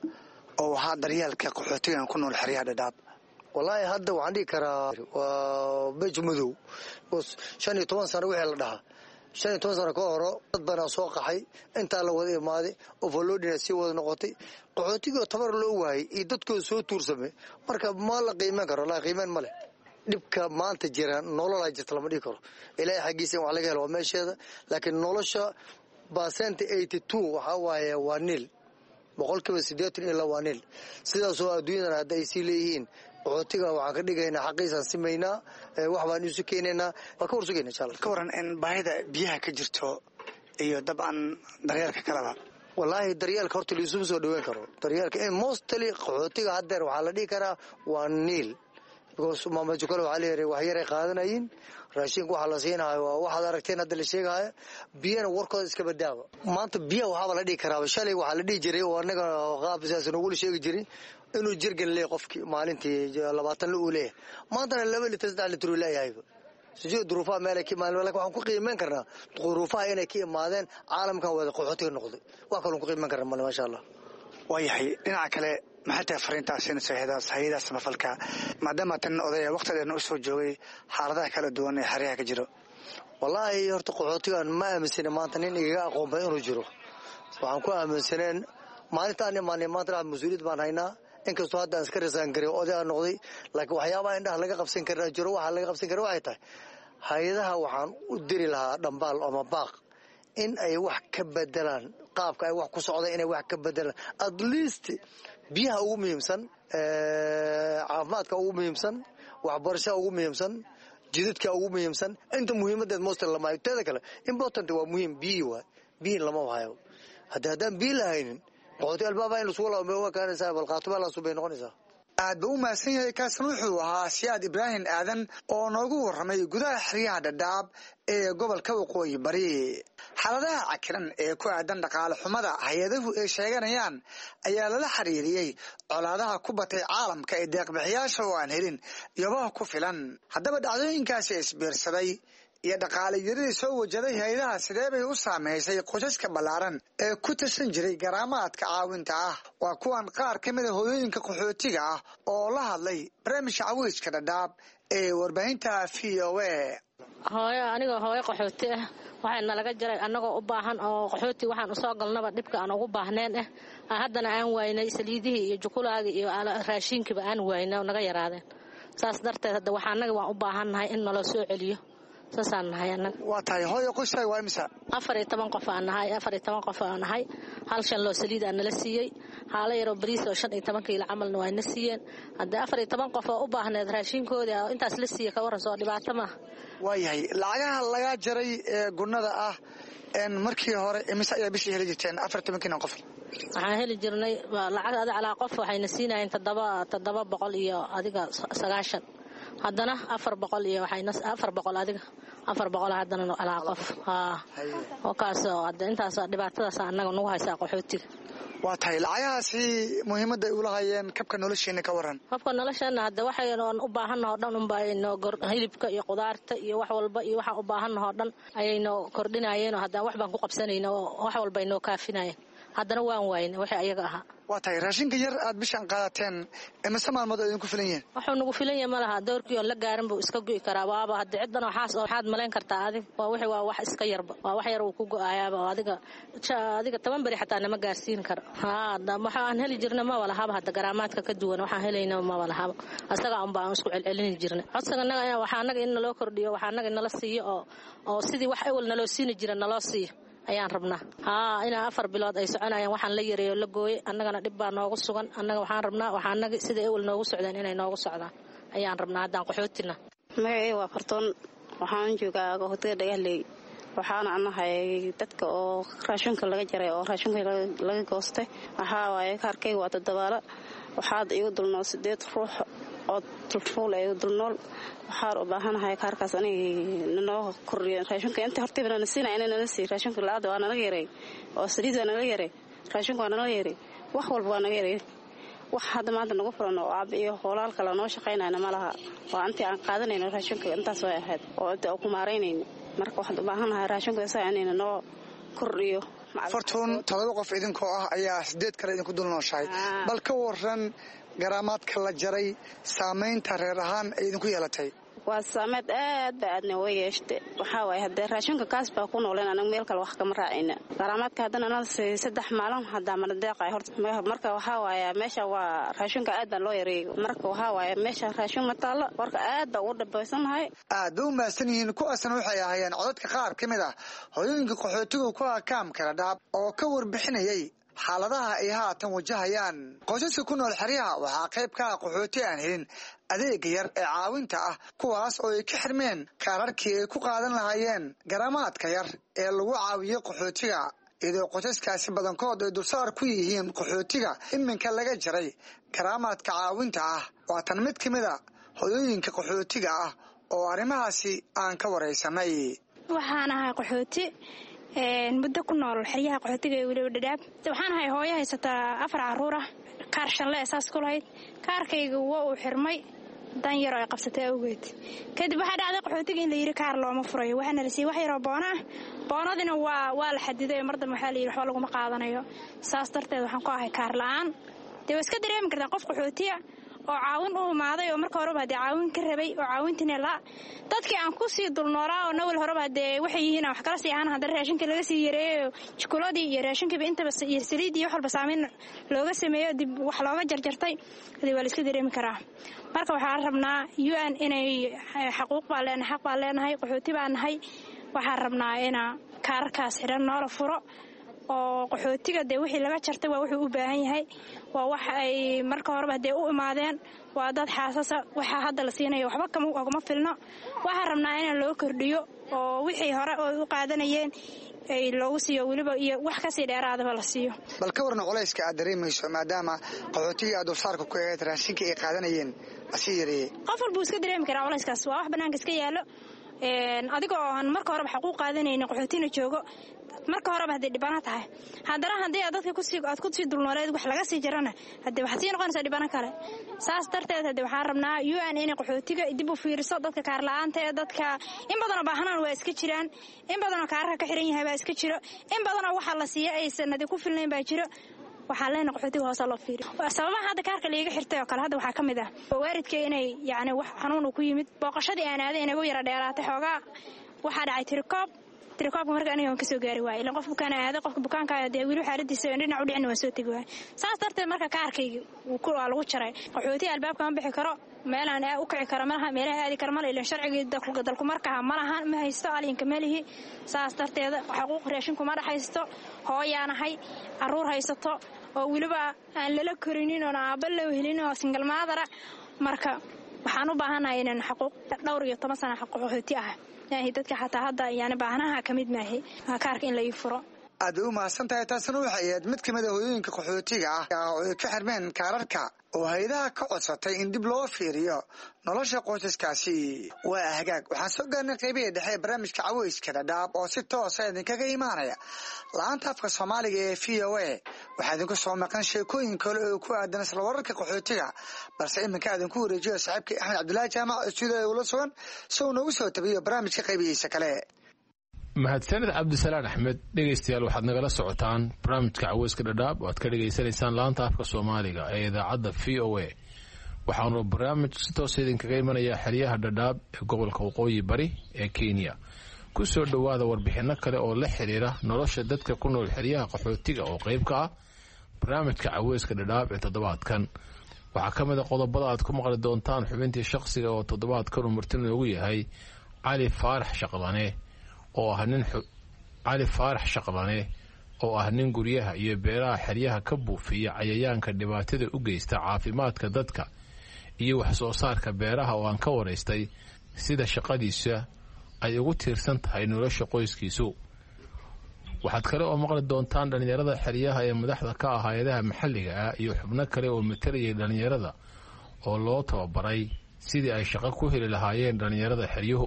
oo ahaa daryeelka qaxootigan ku nool xeryaha dhadhaab. wallaahi hadda waxaan dhihi karaa waa bej madow. shan iyo toban sano wixii la dhahaa shan iyo toban sano ka horo dad badan soo qaxay, intaa la wada imaaday, overloadina sii wada noqotay, qaxootigii tabar loo waayay iyo dadkooda soo tuursamay. marka ma la qiimeyn karo, la qiimeyn ma leh. dhibka maanta jira nololaa jirta lama dhigi karo, ilaahay xaggiisa in wax laga helo waa meesheeda, laakiin nolosha basenta eighty two waxaa waaye waa niil, boqolkiiba siddeetan ilaa waa niil. sidaasoo adduunyadan hadda ay sii leeyihiin qaxootiga waxaan ka dhigaynaa xaqiisaan simaynaa, wax baan isu keenaynaa, waa ka warsugayna insha allah. ka waran in baahida biyaha ka jirto iyo dabcan daryeelka kaleba. wallaahi daryeelka horta laisuma soo dhaweyn karo. daryeelka in mostly qaxootiga haddeer waxaa la dhihi karaa waa niil because maamajukale waxaa leeyahay wax yaray qaadanayin, raashinka waxaa la siinahayo waa waxaad aragteen hadda la sheegahaya, biyana warkooda iska badaaba. maanta biyaha waxaaba la dhihi karaaba shalay waxaa la dhihi jiray oo anaga qaab siyaasa nogula sheegi jiray inuu jirgan leeyahay qofkii maalintii labaatan la uu leeyahay, maantana laba litir saddex litir uu leeyahayba. sijoo duruufaha meelay ka imaadeen, laakiin waxaan ku qiimeyn karnaa duruufaha inay ka imaadeen caalamkan wada qaxootiga noqday, wax kaloo ku qiimeyn karnaa male maasha allah. waayahay dhinaca kale maxay tahay fariintaas siinaysa hay-adaha samafalka maadaama tan odaya waqtideena usoo joogay xaaladaha kala duwan ee xeryaha ka jiro? wallaahi horta qaxootigan ma aaminsana maanta nin igaga aqoon badan inuu jiro. waxaan ku aaminsaneen maalintaan imaanay maanta mas-uuliyad baan haynaa inkastoo hadda aan iska risaan garay oday aan noqday laakiin waxyaabaha indhaha laga qabsan karaa jiro. waxaa laga qabsan kara waxay tahay hay-adaha waxaan u diri lahaa dhambaal ama baaq in ay wax ka bedelaan qaabka ay wax ku socda inay wax ka bedelaan at least biyaha ugu muhiimsan caafimaadka ugu muhiimsan waxbarashada ugu muhiimsan jidadka ugu muhiimsan inta muhiimadeed most lama teeda kale important waa muhiim biyo waa biyo lama waayo hadda haddaan biyo lahaynin qooti albaaba in lasoo laabo ma kaanaysaa bal qaataba la soo bay noqonaysaa. aad buu u mahadsan yahay kaasna wuxuu ahaa Siyaad Ibrahim Aadan oo noogu warramay gudaha xeryaha Dhadhaab ee gobolka Waqooyi Bari. xaaladaha cakiran ee ku aadan dhaqaale xumada hay-adahu ay sheeganayaan ayaa lala xiriiriyay colaadaha ku batay caalamka ee deeq-bixiyaasha oo aan helin iyabaha ku filan. haddaba dhacdooyinkaasi isbiirsaday iyo dhaqaale yaradii soo wajaday hay-adaha sidee bay u saameysay qoysaska ballaaran ee ku tirsan jiray garaamaadka caawinta ah? waa kuwan qaar ka mid a hooyooyinka qaxootiga ah oo la hadlay barnaamijka Caweyska Dhadhaab ee warbaahinta V O A. hooyo anigoo hooyo qaxooti ah waxaa nalaga jiray annagoo u baahan oo qaxooti waxaan usoo galnaba dhibka aan ugu baahneen ah haddana aan waynay saliidihii iyo jukulaagii iyo raashinkiiba aan waynay oo naga yaraadeen. saas darteed hadda waxaa annaga waan u baahannahay in naloo soo celiyo. saasaan nahay annaga. waa tahay hooyo qoyskaaga waa imisa? afar iyo toban qof aan nahay afar iyo toban qof aan nahay hal shan loo saliid aan nala siiyey haala yaroo bariis oo shan iyo toban kiilo camalna waa na siiyeen. hadda afar iyo toban qof oo u baahneed raashinkooda oo intaas la siiya ka waran soo dhibaato maaha. waayahay lacagaha laga jaray ee gunnada ah een markii hore imise ayaa bishii heli jirteen afar iyo toban qof? waxaan heli jirnay lacag adiga calaa qof waxayna siinayeen toddoba toddoba boqol iyo adiga sagaashan haddana afar boqol iyo waxayna afar boqol adiga afar boqol haddana calaa qof haa oo kaas oo hadda intaas dhibaatadaas annaga nagu haysaa qaxootiga. waa tahay lacagahaasi muhiimadda ay u lahayeen kabka nolosheena ka waran? kabka nolosheena hadda waxaynu u baahannahay oo dhan unbaa inoo hilibka iyo qudaarta iyo wax walba iyo waxaan u baahannahay oo dhan ayaynoo kordhinayeen oo haddana wax baan ku qabsanayna oo wax walba inoo kaafinayeen haddana waan waayna wixii ayaga ahaa. waa tahay raashinka yar aad bishaan qaadateen imise maalmood oo idinku filan yihiin? wuxuu nagu filan yahay malaha doorkii oon la gaarin buu iska go'i karaa waaba hadda ciddan waxaas oo waxaad malayn kartaa adig waa wixii waa wax iska yarba waa wax yar uu ku go'ayaaba oo adiga adiga toban beri xataa nama gaarsiin karo. haa waxaan heli jirna ma walahaba hadda garaamaadka ka duwan waxaan helayna ma walahaba asaga un baan isku celcelin jirnay. codsiga naga waxaa anaga in naloo kordhiyo waxaa anaga nala siiyo oo oo sidii wax awal naloo siini jira naloo siiyo ayaan rabnaa. haa inaa afar bilood ay soconayaan waxaan la yareeyo la gooyey annagana dhib baa noogu sugan annaga waxaan rabnaa waxaa annaga sida ewel noogu socdeen inay noogu socdaan ayaan rabnaa haddaan qaxootina. magacay waa fartoon waxaan joogaa qaxootiga Dhagaxley waxaana anahay dadka oo raashinka laga jaray oo raashinka laga goostay waxaa waaye kaarkayga waa toddobaala waxaad igu dulnool sideed ruux oo tulfuul ay dulnool waxaan u baahanahay kaarkaas aniga noo kordhiyo raashinka inta hortay bana siinay inay nala sii raashinka laad waa naga yaray oo saliid waa naga yaray raashinka waa naga yaray wax walba waa naga yaray wax hadda maanta nagu furan oo aab iyo hoolaal kale noo shaqaynayna malaha waa intii aan qaadanayno raashinka intaas way ahayd oo inta ku maareynayno marka waxaan u baahanahay raashinka saa inay noo kordhiyo. fartuun todoba qof idinkoo ah ayaa sideed kale idinku dulnooshahay bal ka waran garaamaadka la jaray saamaynta reer ahaan ay idinku yeelatay? waa saameed aad ba aadna way yeeshtay waxaa waaye haddee raashinka kaas baa ku nooleen anaga meel kale wax kama raacayna garaamaadka haddana nala siiyey saddex maalin haddaa mana deeqay horta marka waxaa waaye meesha waa raashinka aad baa loo yareeyo marka waxaa waaye meesha raashin ma taalo warka aad baa ugu dhabaysanahay. aad ba u mahadsan yihiin kuwaasna waxay ahaayeen codadka qaar ka mid ah hooyooyinka qaxootiga ku ah kaamka Dhadhaab oo ka warbixinayay xaaladaha ay haatan wajahayaan. qoysaska ku nool xeryaha waxaa qayb ka ah qaxooti aan helin adeega yar ee caawinta ah kuwaas oo ay ka xirmeen kaararkii ay ku qaadan lahaayeen garaamaadka yar ee lagu caawiyo qaxootiga iyadoo qoysaskaasi badankood ay dulsaar ku yihiin qaxootiga iminka laga jaray garaamaadka caawinta ah. waa tan mid ka mid a hooyooyinka qaxootiga ah oo arrimahaasi aan ka waraysanay. waxaan ahay qaxooti muddo ku nool xeryaha qaxootiga ee weliba Dhadhaab waxaan ahay hooyo haysataa afar caruur ah kaar shanle asaas ku lahayd kaarkayga waa uu xirmay dan yar oo ay qabsatay awgeed kadib waxaa dhacday qaxootiga in la yiri kaar looma furayo waxaana la siiyay wax yar oo boona ah boonadina waa waa la xadiday mar dambe waxaa la yiri waxba laguma qaadanayo saas darteed waxaan ku ahay kaar la'aan dee iska dareemi kartaa qof qaxootiga oo caawin u imaaday oo marka horeba hadee caawin ka rabay oo caawintina la dadkii aan ku sii dulnoolaa oo nawal horeba hadee waxay yihiin wax kala sii ahaan haddana raashinka laga sii yareeyo jukuladii iyo raashinkiiba intaba iyo saliid iyo wax walba saameyn looga sameeyo dib wax looga jarjartay hadii waa la iska dareemi karaa marka waxaan rabnaa U N inay xaquuq baa leenahay xaq baa leenahay qaxooti baan nahay waxaan rabnaa ina kaarkaas xiran noola furo oo qaxootiga dee wixii laga jartay waa wuxuu u baahan yahay waa wax ay marka horeba hadee u imaadeen waa dad xaasasa waxaa hadda la siinayo waxba kama filno waxaan rabnaa in loo kordhiyo oo wixii hore oo u qaadanayeen ay loogu siiyo weliba iyo wax kasii dheeraadaba la siiyo bal ka warna culayska aad dareemayso maadaama qaxootiga aad dulsaarka ku ahayd raashinka ay qaadanayeen asii yareeyey qof walba iska dareemi karaa culayskaas waa wax banaanka iska yaalo adigoo aan marka horeba xaquuq qaadanaynin qaxootina joogo marka horeba hadii dhibana tahay haddana haddii aad dadka kusii aad kusii dulnooleed wax laga sii jarana haddii waxaad sii noqonaysaa dhibana kale saas darteed haddii waxaan rabnaa U N inay qaxootiga dib u fiiriso dadka kaar la'aanta ee dadka in badanoo baahanaan waa iska jiraan in badanoo kaarka ka xiran yahay baa iska jiro in badanoo waxa la siiya aysan hadii ku filnayn baa jiro waxaan leenahay qaxootiga hoos loo fiiriyo sababaha hadda kaarka liiga xirtay oo kale hadda waxaa ka mid ah waaridka inay yacni wax xanuun uu ku yimid booqashadii aan aaday inagu yara dheeraatay xoogaa waxaa dhacay tirikoob tirikoobka marka aniga waan ka soo gaari waayay ilaan qof bukaan aaday qofka bukaanka dee weli xaaladiisa dhinac u dhicin waan soo tegi waayay saas darteed marka kaarkayga waa lagu jaray qaxootiga albaabka ma bixi karo meelaan u kici karo malaha meelaha aadi karo malaha ilaan sharcigii dalku markaa malahan ma haysto alinka meelihi saas darteed xaquuq raashinku ma dhaxaysto hooyaanahay caruur haysato oo weliba aan lala korinin oo aabba loo helin oo single mother marka waxaan u baahanahay inaan xaquuq dhowr iyo toban sano xaquuq qaxooti ah yahay dadka xataa hadda yani baahnaha kamid maahay kaarka in la ii furo aad u mahadsan tahay taasina waxay ahayd mid kamid ah hooyooyinka qaxootiga ah oo ay ka xirmeen kaararka oo hay'adaha ka codsatay in dib loo fiiriyo nolosha qoysaskaasi waa hagaag waxaan soo gaarnay qaybihii dhexe ee barnaamijka caweyska dhadhaab oo si toosa idinkaga imaanaya laanta afka soomaaliga ee V O A waxaa idinku soo maqan sheekooyin kale oo ku aadan isla wararka qaxootiga balse iminka idinku wareejiyo saaxiibkii Axmed Cabdullaahi Jaamac studio ula sugan soo noogu soo tabiyo barnaamijka qaybihiisa kale mahadsanid cabdisalaan axmed dhegaystayaal waxaad nagala socotaan barnaamijka caweyska dhadhaab oo aad ka dhegaysanaysaan laanta afka soomaaliga ee idaacadda V O A waxaanu barnaamij si toosa idinkaga imanayaa xeryaha dhadhaab ee gobolka waqooyi bari ee Kenya ku soo dhowaada warbixino kale oo la xiriira nolosha dadka ku nool xeryaha qaxootiga oo qayb ka ah barnaamijka caweyska dhadhaab ee toddobaadkan waxaa ka mid a qodobada aad ku maqli doontaan xubintii shaqsiga oo toddobaadkan uu marti noogu yahay cali faarax shaqlane oo ah nin cali faarax shaqlane oo ah nin guryaha iyo beeraha xeryaha ka buufiya cayayaanka dhibaatada u geysta caafimaadka dadka iyo wax soo saarka beeraha oo aan ka waraystay sida shaqadiisa ay ugu tiirsan tahay nolosha qoyskiisu waxaad kale oo maqli doontaan dhalinyarada xeryaha ee madaxda ka ah hay'adaha maxalliga ah iyo xubno kale oo matalaya dhalinyarada oo loo tababaray sidii ay shaqo ku heli lahaayeen dhalinyarada xeryuhu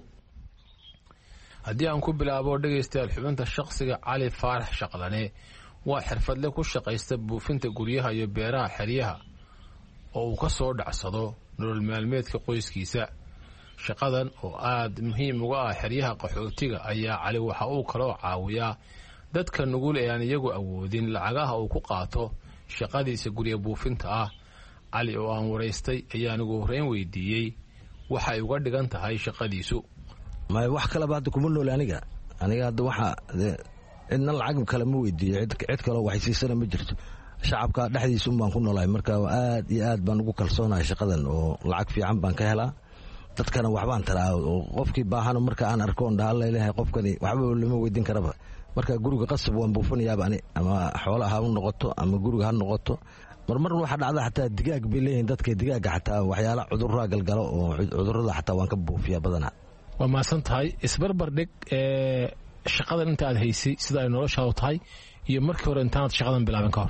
haddii aan ku bilaabo dhegaystayaal xubinta shaqsiga cali faarax shaqlane waa xirfadle ku shaqaysta buufinta guryaha iyo beeraha xeryaha oo uu ka soo dhacsado nolol maalmeedka qoyskiisa shaqadan oo aad muhiim uga ah xeryaha qaxootiga ayaa cali waxa uu kaloo caawiyaa dadka nugul ee aan iyagu awoodin lacagaha uu ku qaato shaqadiisa gurya buufinta ah cali oo aan waraystay ayaan ugu horreyn weydiiyey waxay uga dhigan tahay shaqadiisu may wax kaleba hadda kuma nool aniga aniga hadda waxa cidna lacag kale ma weydiiyo cid kale wax siisana ma jirto shacabka dhexdiisa un baan ku noolahay marka aad iyo aad baan ugu kalsoonahay shaqadan oo lacag fiican baan ka helaa dadkana waxbaan taraa oo qofkii baahan marka aan arko on dhaha leeyahay qofkani waxba lama weydiin karaba marka guriga qasab waan buufinayaaba ani ama xoolaha ha noqoto ama guriga ha noqoto marmar waxa dhacda xataa digaag bay leeyihiin dadka digaaga xataa waxyaala cudurra galgalo oo cudurrada xataa waan ka buufiyaa badanaa waa maasan tahay isbarbar dhig ee shaqadan inta aad haysay sida ay noloshaadu tahay iyo markii hore intaanad shaqadan bilaaban ka hor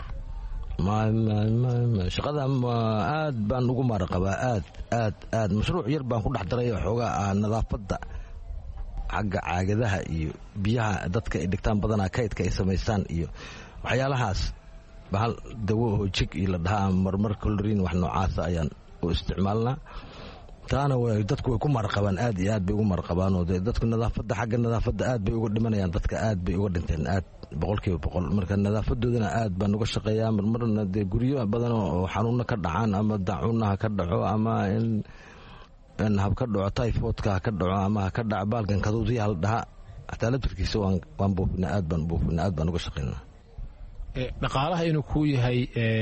shaqadan aad baan ugu maaraqabaa aad aad aad mashruuc yar baan ku dhex daray xoogaa nadaafadda xagga caagadaha iyo biyaha dadka ay dhigtaan badanaa kaydka ay samaystaan iyo waxyaalahaas bahal dawo oo jig iyo la dhahaa marmar koloriin wax noocaasa ayaan u isticmaalnaa taana way dadku way ku marqabaan aad iyo aad bay ugu marqabaan oo dadku nadaafadda xagga nadaafadda aad bay uga dhimanayaan dadka aad bay uga dhinteen aad boqolkiiba boqol marka nadaafadoodana aad baan uga shaqeeyaa marmarna dee guryo badan oo xanuunna ka dhacaan ama dacuunna ka dhaco ama in in hab ka dhaco typhoidka ka dhaco ama ka dhaco baalkan kaduudiyaha la dhaha xataa laftirkiisa waan waan buufinaa aad baan buufinaa aad baan uga shaqeynaa dhaqaalaha inuu ku yahay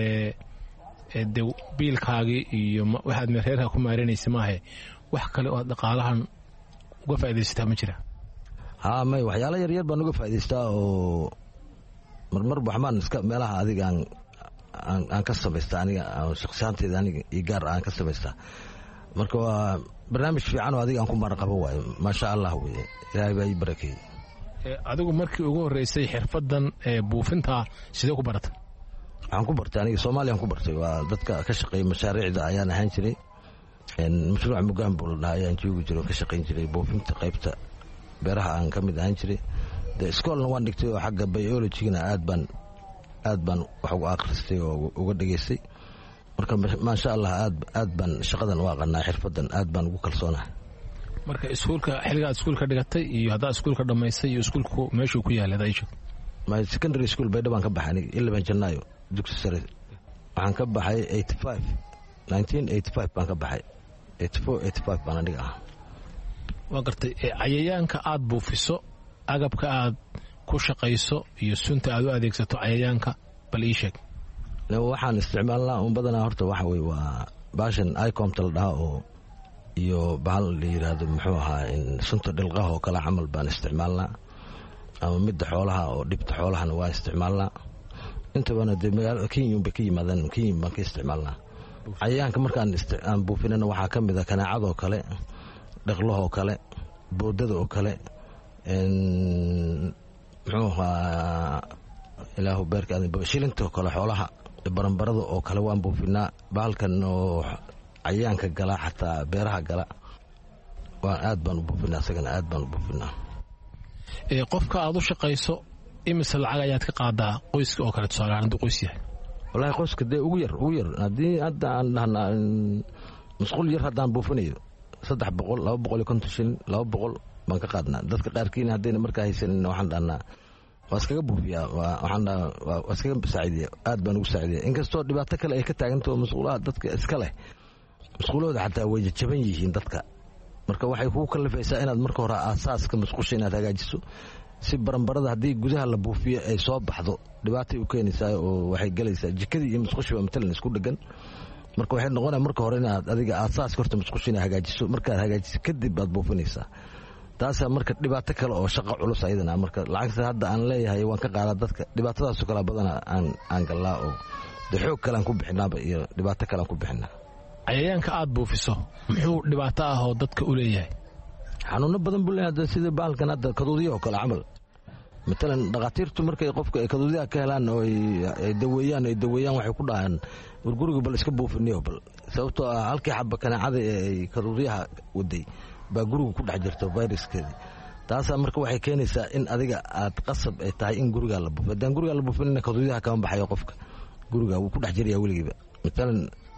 de biilkaagii iyo waxaad reerka ku maareynaysa maahe wax kale oo dhaqaalahan uga faa'iidaysataa ma jira haa may waxyaalo yaryar baan uga faa'iidaystaa oo marmar waxmaan iska meelaha adiga aan aan ka samaystaa aniga shakhsiyaanteyda aniga iyo gaar aan ka samaystaa marka waa barnaamij fiican oo adiga aan ku marqabo waayo maasha allah weye ilaahay baa ii barakeeyey adigu markii ugu horreysay xirfadan buufinta sidee ku baratay waxaan ku bartay aniga Soomaaliya ku bartay waa dadka ka shaqeeya mashaariicda ayaan ahaan jiray in mashruuc Mugambo la ayaan joogi jiray ka shaqeyn jiray buufinta qaybta beeraha aan ka mid ahaan jiray de iskoolna waan dhigtay oo xagga biology-na aad baan aad baan wax ugu akhristay oo uga dhageystay marka ma sha Allah aad aad baan shaqadan u aqaanaa xirfadan aad baan ugu kalsoonahay marka iskuulka xilliga iskuulka dhigatay iyo hadaa iskuulka dhameysay iyo iskuulku meeshuu ku yaalay daayisho ma secondary school bay dhaban ka baxay eleven Janaayo dugsi sare waxaan ka baxay eighty-five nineteen eighty-five baan ka baxay eighty-four eighty-five baan aniga ah waa gartay cayayaanka aad buufiso agabka aad ku shaqayso iyo sunta aad u adeegsato cayayaanka bal ii sheeg waxaan isticmaalnaa un badanaa horta waxa wey waa baashan icomta la dhaha oo iyo bahal la yiraahdo muxuu ahaa in sunta dhilqaha oo kale camal baan isticmaalnaa ama midda xoolaha oo dhibta xoolahana waa isticmaalnaa intabana dee magaalada Kenya bay ka yimaadaan Kenya baan ka isticmaalnaa cayayaanka markaan aan buufinana waxaa ka mid ah kanaacada oo kale dhaqlaha oo kale boodada oo kale muxuu ahaa ilaahu beerka shilinta oo kale xoolaha baranbarada oo kale waan buufinaa bahalkan oo cayayaanka gala xataa beeraha gala waan aad baan u buufinaa isagana aad baan u buufinaa qofka aad u shaqayso imise lacag ayaad ka qaadaa qoyska oo kale tusaale ahaan hadduu qoys yahay wallaahi qoyska dee ugu yar ugu yar haddii hadda aan dhahnaa masquul yar haddaan buufinayo saddex boqol laba boqol iyo konton shilin laba boqol baan ka qaadnaa dadka qaarkiina haddayna markaa haysanin waxaan dhahnaa waa iskaga buufiyaa waxaan dhahaa waa iskaga saaciidiya aad baan ugu saaciidiya inkastoo dhibaato kale ay ka taagantaho masquulaha dadka iska leh masquulahooda xataa way jaban yihiin dadka marka waxay kugu kallifaysaa inaad marka hore aasaaska masquusha inaad hagaajiso si baranbarada haddii gudaha la buufiyo ay soo baxdo dhibaatay u keenaysaa oo waxay galaysaa jikadii iyo masquushiba matalan isku dhegan marka waxay noqonaya marka hore inaad adiga aasaaska horta masquusha inaad hagaajiso markaad hagaajiso kadib baad buufinaysaa taasaa marka dhibaato kale oo shaqo culus ayadana marka lacagta hadda aan leeyahay waan ka qaadaa dadka dhibaatadaasoo kale badana aan aan galnaa oo de xoog kale aan ku bixinaaba iyo dhibaato kale aan ku bixinaa cayayaanka aad buufiso muxuu dhibaato ah oo dadka u leeyahay xanuuno badan buu leeyahay sida baalkan hadda kaduudiyaha oo kale camal matalan dhakhaatiirtu markay qofka ay kaduudiyaha ka helaan oo ay daweeyaan ay daweeyaan waxay ku dhahaan gurguriga bal iska buufiniyo bal sababtoo ah halkii xabba kanaacada ee kaduudiyaha waday baa guriga ku dhex jirto viruskeedii taasaa marka waxay keenaysaa in adiga aad qasab ay tahay in gurigaa la buufo haddaan gurigaa la buufinina kaduudiyaha kama baxayo qofka guriga wuu ku dhex jiraya weligiiba matalan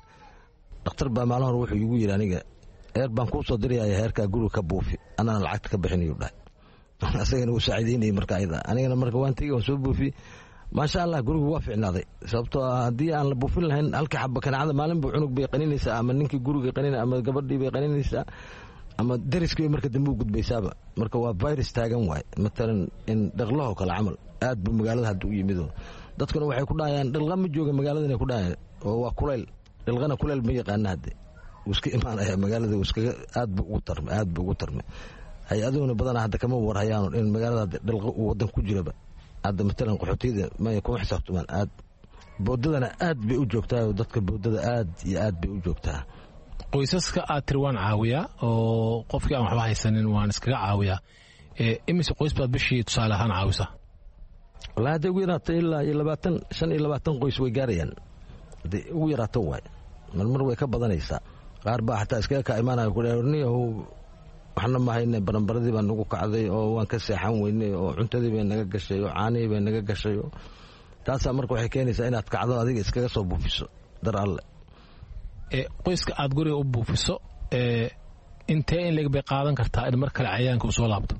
dhakhtar baa maalin hore wuxuu igu yidhi aniga heer baan kuu soo diraya heerkaa guriga ka buufi anana lacagta ka bixinayu dhahay asagana wuu saaciideynayay marka ayada anigana marka waan tegey waan soo buufi maasha allah gurigu waa ficnaaday sababtoo ah haddii aan la buufin lahayn halkii xabba kanaacada maalinba cunug bay qaninaysaa ama ninkii guriga qaninay ama gabadhii bay qaninaysaa ama dariskii marka dambe u gudbaysaaba marka waa virus taagan waay matalan in dhaqlahoo kale camal aad buu magaalada hadda u yimido dadkuna waxay ku dhahayaan dhilqa ma jooga magaalada inay ku dhahayaan oo waa kulayl dhilqana kulayl ma yaqaana hadde wuu iska imaanaya magaalada iskaga aad buu ugu tarmay aad buu ugu tarmay hay-aduhuna badanaa hadda kama warhayaan in magaalada dhilqa uu wadan ku jiraba hadda matalan qaxootiyada may kuma xisaabtamaan aad boodadana aad bay u joogtaa dadka boodada aad iyo aad bay u joogtaa qoysaska aad tiri waan caawiyaa oo qofkii aan waxba haysanin waan iskaga caawiyaa imise qoys baad bishii tusaale ahaan caawisaa wallaahi hadday ugu yaraato ilaa iyo labaatan shan iyo labaatan qoys way gaarayaan hadday ugu yaraato waay marmar way ka badanaysaa qaar baa xataa iskaga kaa imaanaya kudhniyahow waxna ma hayne baranbaradii baa nagu kacday oo waan ka seexan weynay oo cuntadii bay naga gashay oo caanihii bay naga gashay oo taasaa marka waxay keenaysaa inaad kacdo adiga iskaga soo buufiso dar alle qoyska aad guriga u buufiso intee in leg bay qaadan kartaa in mar kale cayayaanka uu soo laabto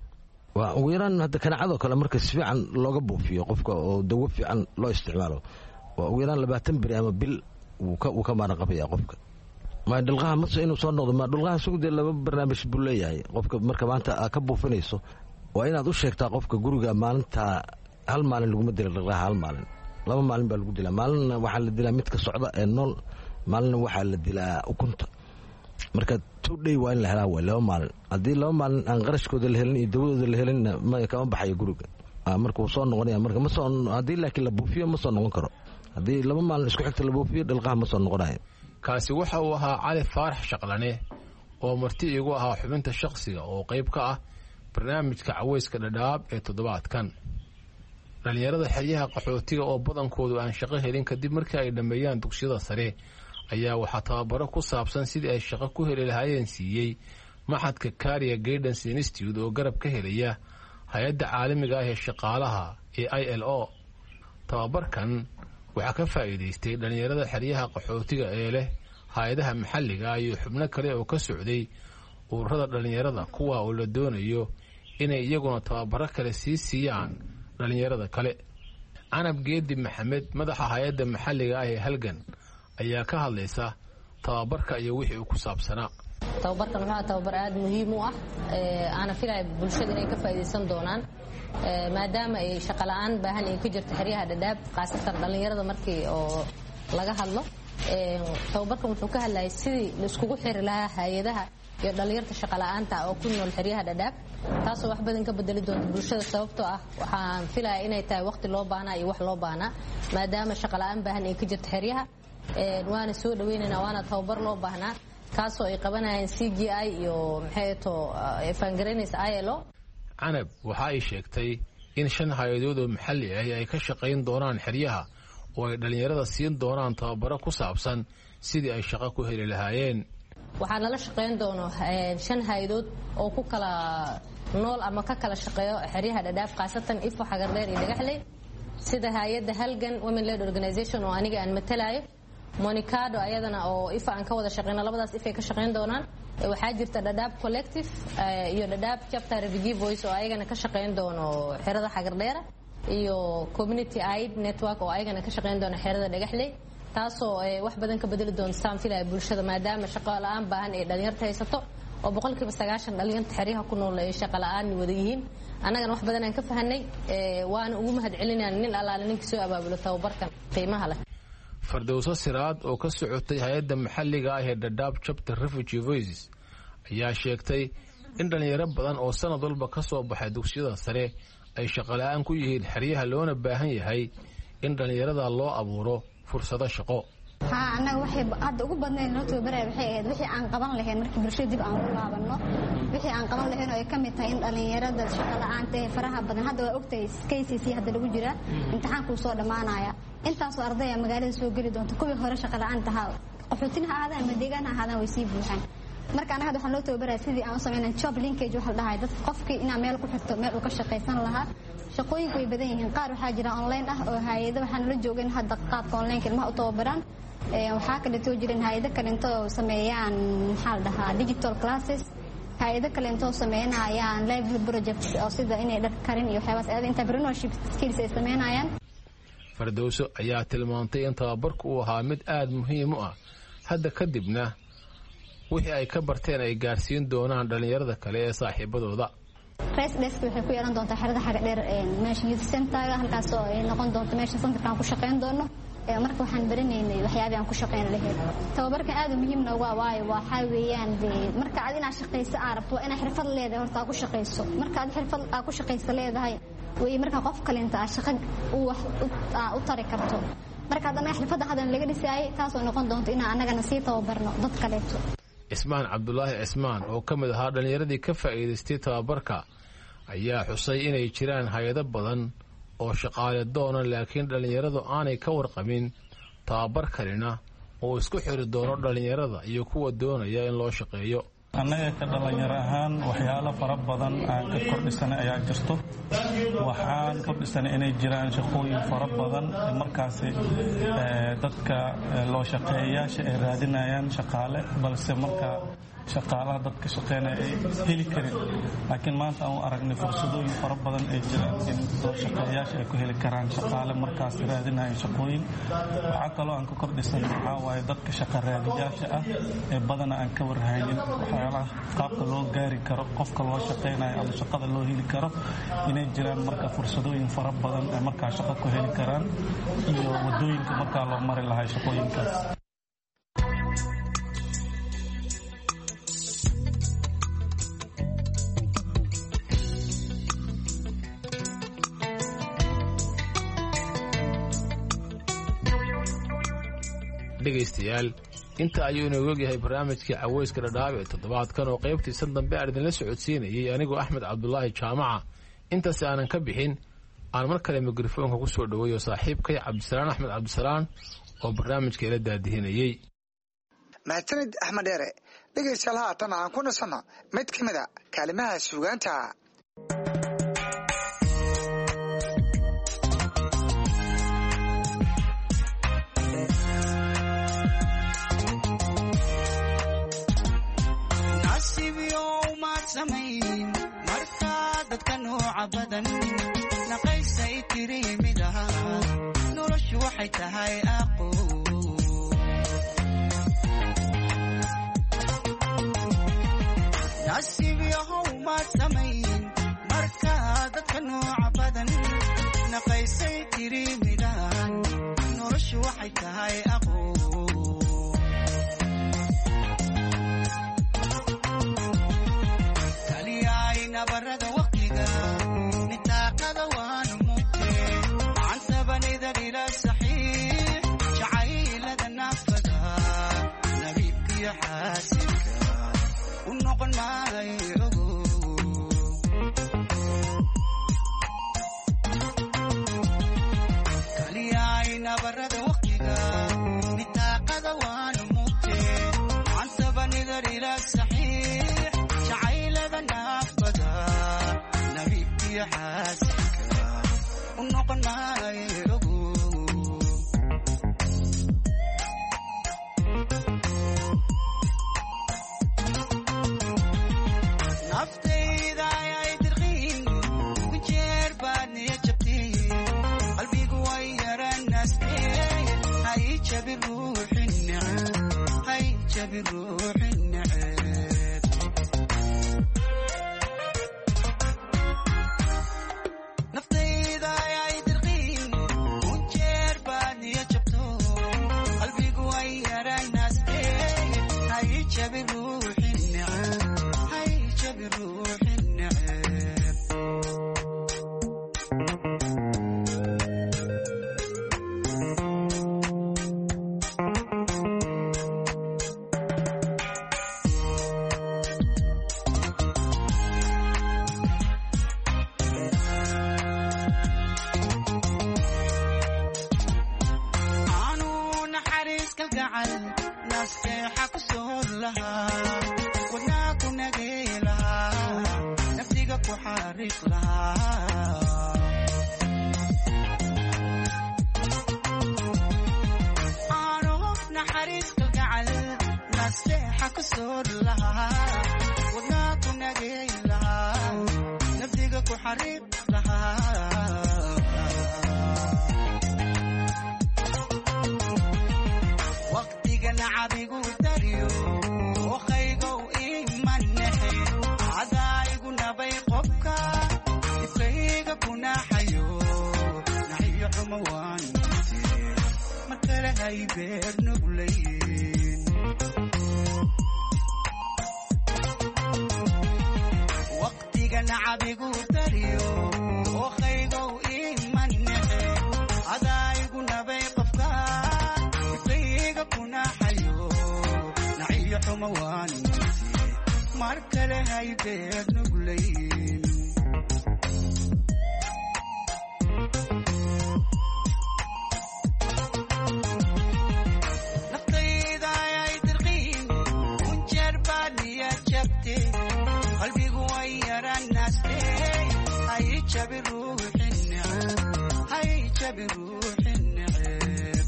waa ugu yaraan hadda kaneecadoo kale marka si fiican looga buufiyo qofka oo dawo fiican loo isticmaalo waa ugu yaraan labaatan beri ama bil wuu ka maaran qabaya qofka ma dhulqaha mase inuu soo noqdo ma dhulqaha sugdee laba barnaamij buu leeyahay qofka marka maanta aad ka buufinayso waa inaad u sheegtaa qofka guriga maalinta hal maalin laguma dila dhulqaha hal maalin laba maalin baa lagu dilaa maalinna waxaa la dilaa midka socda ee nool maalinna waxaa la dilaa ukunta marka two day waa in la helaa way laba maalin haddii laba maalin aan qarashkooda la helin iyo dawadooda la helin kama baxayo guriga marka wuu soo noqonaya marka ma soo haddii laakiin la buufiyo ma soo noqon karo haddii laba maalin isku xigta la buufiyo dhilqaha ma soo noqonayo kaasi waxa uu ahaa cali faarax shaqlane oo marti iigu ahaa xubinta shaqsiga oo qayb ka ah barnaamijka caweyska dhadhaab ee toddobaadkan dhalinyarada xeryaha qaxootiga oo badankoodu aan shaqo helin kadib markii ay dhammeeyaan dugsiyada sare ayaa waxaa tababaro ku saabsan sidii ay shaqo ku heli lahaayeen siiyey maxadka Career Guidance Institute oo garab ka helaya hay-adda caalamiga ah ee shaqaalaha ee I L O. tababarkan waxaa ka faa'iidaystay dhalinyarada xeryaha qaxootiga ee leh hay-adaha maxalliga iyo xubno kale oo ka socday ururada dhalinyarada kuwa oo la doonayo inay iyaguna tababaro kale sii siiyaan dhalinyarada kale. Canab Geedi Maxamed madaxa hay-adda maxalliga ah ee Halgan ayaa ka hadlaysa tababarka iyo wixii uu ku saabsanaa. tababarkan waxa tababar aad muhiim u ah ee ana filay bulshada inay ka faa'iideysan doonaan maadaama ay shaqo la'aan baahan ay ku jirto xeryaha Dadaab qaasatan dhalinyarada markii oo laga hadlo ee tababarkan wuxuu ka hadlayay sidii la iskugu xiri lahaa hay'adaha iyo dhalinyarada shaqo la'aanta oo ku nool xeryaha Dadaab taasoo wax badan ka bedeli doonto bulshada sababtoo ah waxaan filay inay tahay waqti loo baahnaa iyo wax loo baahnaa maadaama shaqo la'aan baahan ay ku jirto xeryaha ee waana soo dhaweynayna waana tababar loo baahnaa kaasoo ay qabanayaan C G I iyo maxay to fangareynaysa I L O. Canab waxa ay sheegtay in shan hay'adood oo maxalli ah ay ka shaqayn doonaan xeryaha oo ay dhalinyarada siin doonaan tababaro ku saabsan sidii ay shaqo ku heli lahaayeen. waxaa nala shaqayn doono shan hay'adood oo ku kala nool ama ka kala shaqeeyo xeryaha Dadaab qaasatan Ifo Xagardheer iyo Dhagaxley sida hay'adda Halgan Women Led Organization oo aniga aan matalayo Monicado ayadana oo Ifo aan ka wada shaqeyno labadaas Ifo ka shaqeyn doonaan waxaa jirta Dadaab Collective iyo Dadaab Chapter Refugee Voice oo ayagana ka shaqeyn doono xerada Xagardheer iyo Community Aid Network oo ayagana ka shaqeyn doona xerada Dhagaxley taasoo wax badan ka bedeli doonta saamfilay bulshada maadaama shaqo la'aan baahan ay dhalinyarta haysato oo boqolkiiba sagaashan dhalinyarta xeryaha ku nool ay shaqo la'aan wada yihiin annagana wax badan aan ka fahanay waana ugu mahadcelinaynaa nin allaale ninkii soo abaabulo tababarkan qiimaha leh. Fardowso Siraad oo ka socotay hay-adda maxalliga ah ee Dadaab Chapter Refugee Voices ayaa sheegtay in dhalinyaro badan oo sanad walba ka soo baxay dugsiyada sare ay shaqo la'aan ku yihiin xeryaha loona baahan yahay in dhalinyarada loo abuuro fursado shaqo. haa annaga waxay hadda ugu badnayn noo tababaray waxay ahayd wixii aan qaban lahayn markii bulshada dib aan ku laabanno wixii aan qaban lahayn oo ay ka mid tahay in dhalinyarada shaqo la'aanta ee faraha badan hadda waa ogtahay K C C hadda lagu jira imtixaanku soo dhamaanaya intaas oo arday ah magaalada soo gali doonto kuwii hore shaqo la'aanta ahaa qaxootina ahaadaan ama deegaan ahaadaan way sii buuxaan marka anaga waxaan loo tababaray sidii aan u sameynay job linkage waxa la dhahay dadka qofkii inaa meel ku xirto meel uu ka shaqaysan lahaa shaqooyinku way badan yihiin qaar waxaa jira online ah oo hay'ado waxaan la joogin hadda qaabka online ilmaha u tababaraan ee waxaa kale too jireen hay'ado kale intoo sameeyaan maxaa la dhahaa digital classes hay'ado kale intoo sameynayaan live projects oo sida inay dhar karin iyo waxyaabaas aad entrepreneurship skills ay sameynayaan. Fardowso ayaa tilmaantay in tababarku uu ahaa mid aad muhiim u ah hadda kadibna wixii ay ka barteen ay gaarsiin doonaan dhalinyarada kale ee saaxiibadooda. Race desk waxay ku yeelan doontaa xerada Xagardheer ee meesha youth center halkaas oo ay noqon doonto meesha centerka aan ku shaqeyn doono ee marka waxaan baranaynay waxyaabaha aan ku shaqeyn lahayn. tababarka aad u muhiim ah waa waayo waxa weeyaan marka aad inaad shaqeyso aad rabto inaad xirfad leedahay horta aad ku shaqeyso marka aad xirfad aad ku shaqeyso leedahay way marka qof kale inta shaqo uu wax u tari karto marka hadana xirfadda hadan laga dhisay taas oo noqon doonto in anagana sii tababarno dad kale. Ismaan Cabdullaahi Ismaan oo ka mid ahaa dhalinyaradii ka faa'iidaystay tababarka ayaa xusay inay jiraan hay'ado badan oo shaqaale doona laakiin dhalinyaradu aanay ka warqabin tababar kalena oo isku xiri doono dhalinyarada iyo kuwa doonaya in loo shaqeeyo. annaga ka dhalinyaro ahaan waxyaalo fara badan aan ka kordhisanay ayaa jirto. waxaan kordhisanay inay jiraan shaqooyin fara badan markaasi dadka loo shaqeeyayaasha ay raadinayaan shaqaale balse marka shaqaalaha dadka shaqeynaya ay heli karin. laakiin maanta aan u aragnay fursadooyin fara badan ay jiraan in loo shaqeeyayaasha ay ku heli karaan shaqaale markaas raadinaya shaqooyin. waxaa kaloo aan ka kordhisanay waxaa waaye dadka shaqa raadiyaasha ah ee badana aan ka warhaynin waxyaalaha qaabka loo gaari karo qofka loo shaqeynayo ama shaqada loo heli karo inay jiraan marka fursadooyin fara badan ay markaa shaqo ku heli karaan iyo wadooyinka markaa loo mari lahay shaqooyinkaas. dhegaystayaal inta ayuu inoogu ogyahay barnaamijkii caweyska dhadhaab ee toddobaadkan oo qaybtiisan dambe aan idinla socodsiinayay anigoo axmed cabdulaahi jaamaca. intaasi aanan ka bixin aan mar kale mikrofoonka ku soo dhoweeyo saaxiibkay cabdisalaan axmed cabdisalaan oo barnaamijka ila daadihinayey. mahadsanid axmed dheere. dhegaystayaal haatan aan ku nasanno mid ka mid a kaalimaha suugaanta. markaa dadka nooca badan naqaysay tiri mid ahaa noloshu waxay tahay aqo nasiib yahow maad samayn markaa dadka nooca badan naqaysay tiri mid ahaa noloshu waxay tahay aqo nabarada waqtiga nitaaqada waan mugte cantabanida ila saxiix jacaylada naafada nabiibkiyo xaasidka u noqon maayo ogo kaliyaay nabarada waqtiga nitaaqada waan mugte cantabanida ila saxiix jacaylada naafada nabiibkiyo xaasidka u noqon maayo ogo naftayda ayay dirqiin ku jeer baad niya jabteen qalbigu way yaranaastee hay jabi ruuxin neceb hay jabi ruuxin neceb naftayda ayay dirqiin ku jeer baad niya jabto qalbigu way yaranaastee hay jabi ruuxin neceb hay jabi ruuxin neceb aanu naxariis kalgacal nasteexa ku soor lahaa wadnaa ku nagee lahaa nafsiga ku xariiq lahaa aanu naxariis kalgacal nasteexa ku soor lahaa wadnaa ku nagee lahaa nafsiga ku xariiq lahaa waqtiga nacabigu dariyo wakhaygow imanexe cadaayigu nabay qobka ifkayga ku naxayo naxiyo xumo waan mute mar kale hay beer nuglayn waqtiga nacabigu dariyo wakhaygow imanexe cadaayigu nabay qobka ifkayga ku naxayo naxiyo xumo waan mute mar kale hay beer nuglayn naftayda ayay dirqiin kun jeer baad niya jab jabi ruuxi neceb hay jabi ruuxi neceb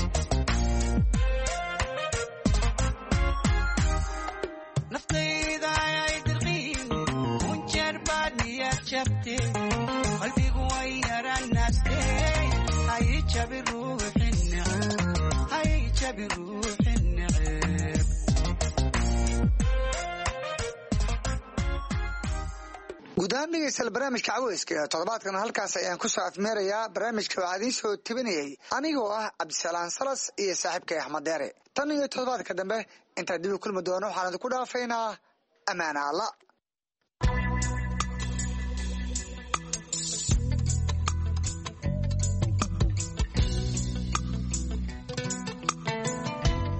naftayda ay dirqiin unjeer baad niyad jabte qalbigu way yaranaste hay jabi ruuxi neceb hay jabi ruuxi neceb guud ahaan dhegeystayaal barnaamijka caweyska ee toddobaadkan halkaas ayaan ku soo afmeerayaa barnaamijka waxaa idiin soo tebinayay anigoo ah cabdisalaan salas iyo saaxiibkay axmed deere tan iyo toddobaadka dambe intaan dib u kulmi doono waxaan idinku dhaafaynaa ammaana alla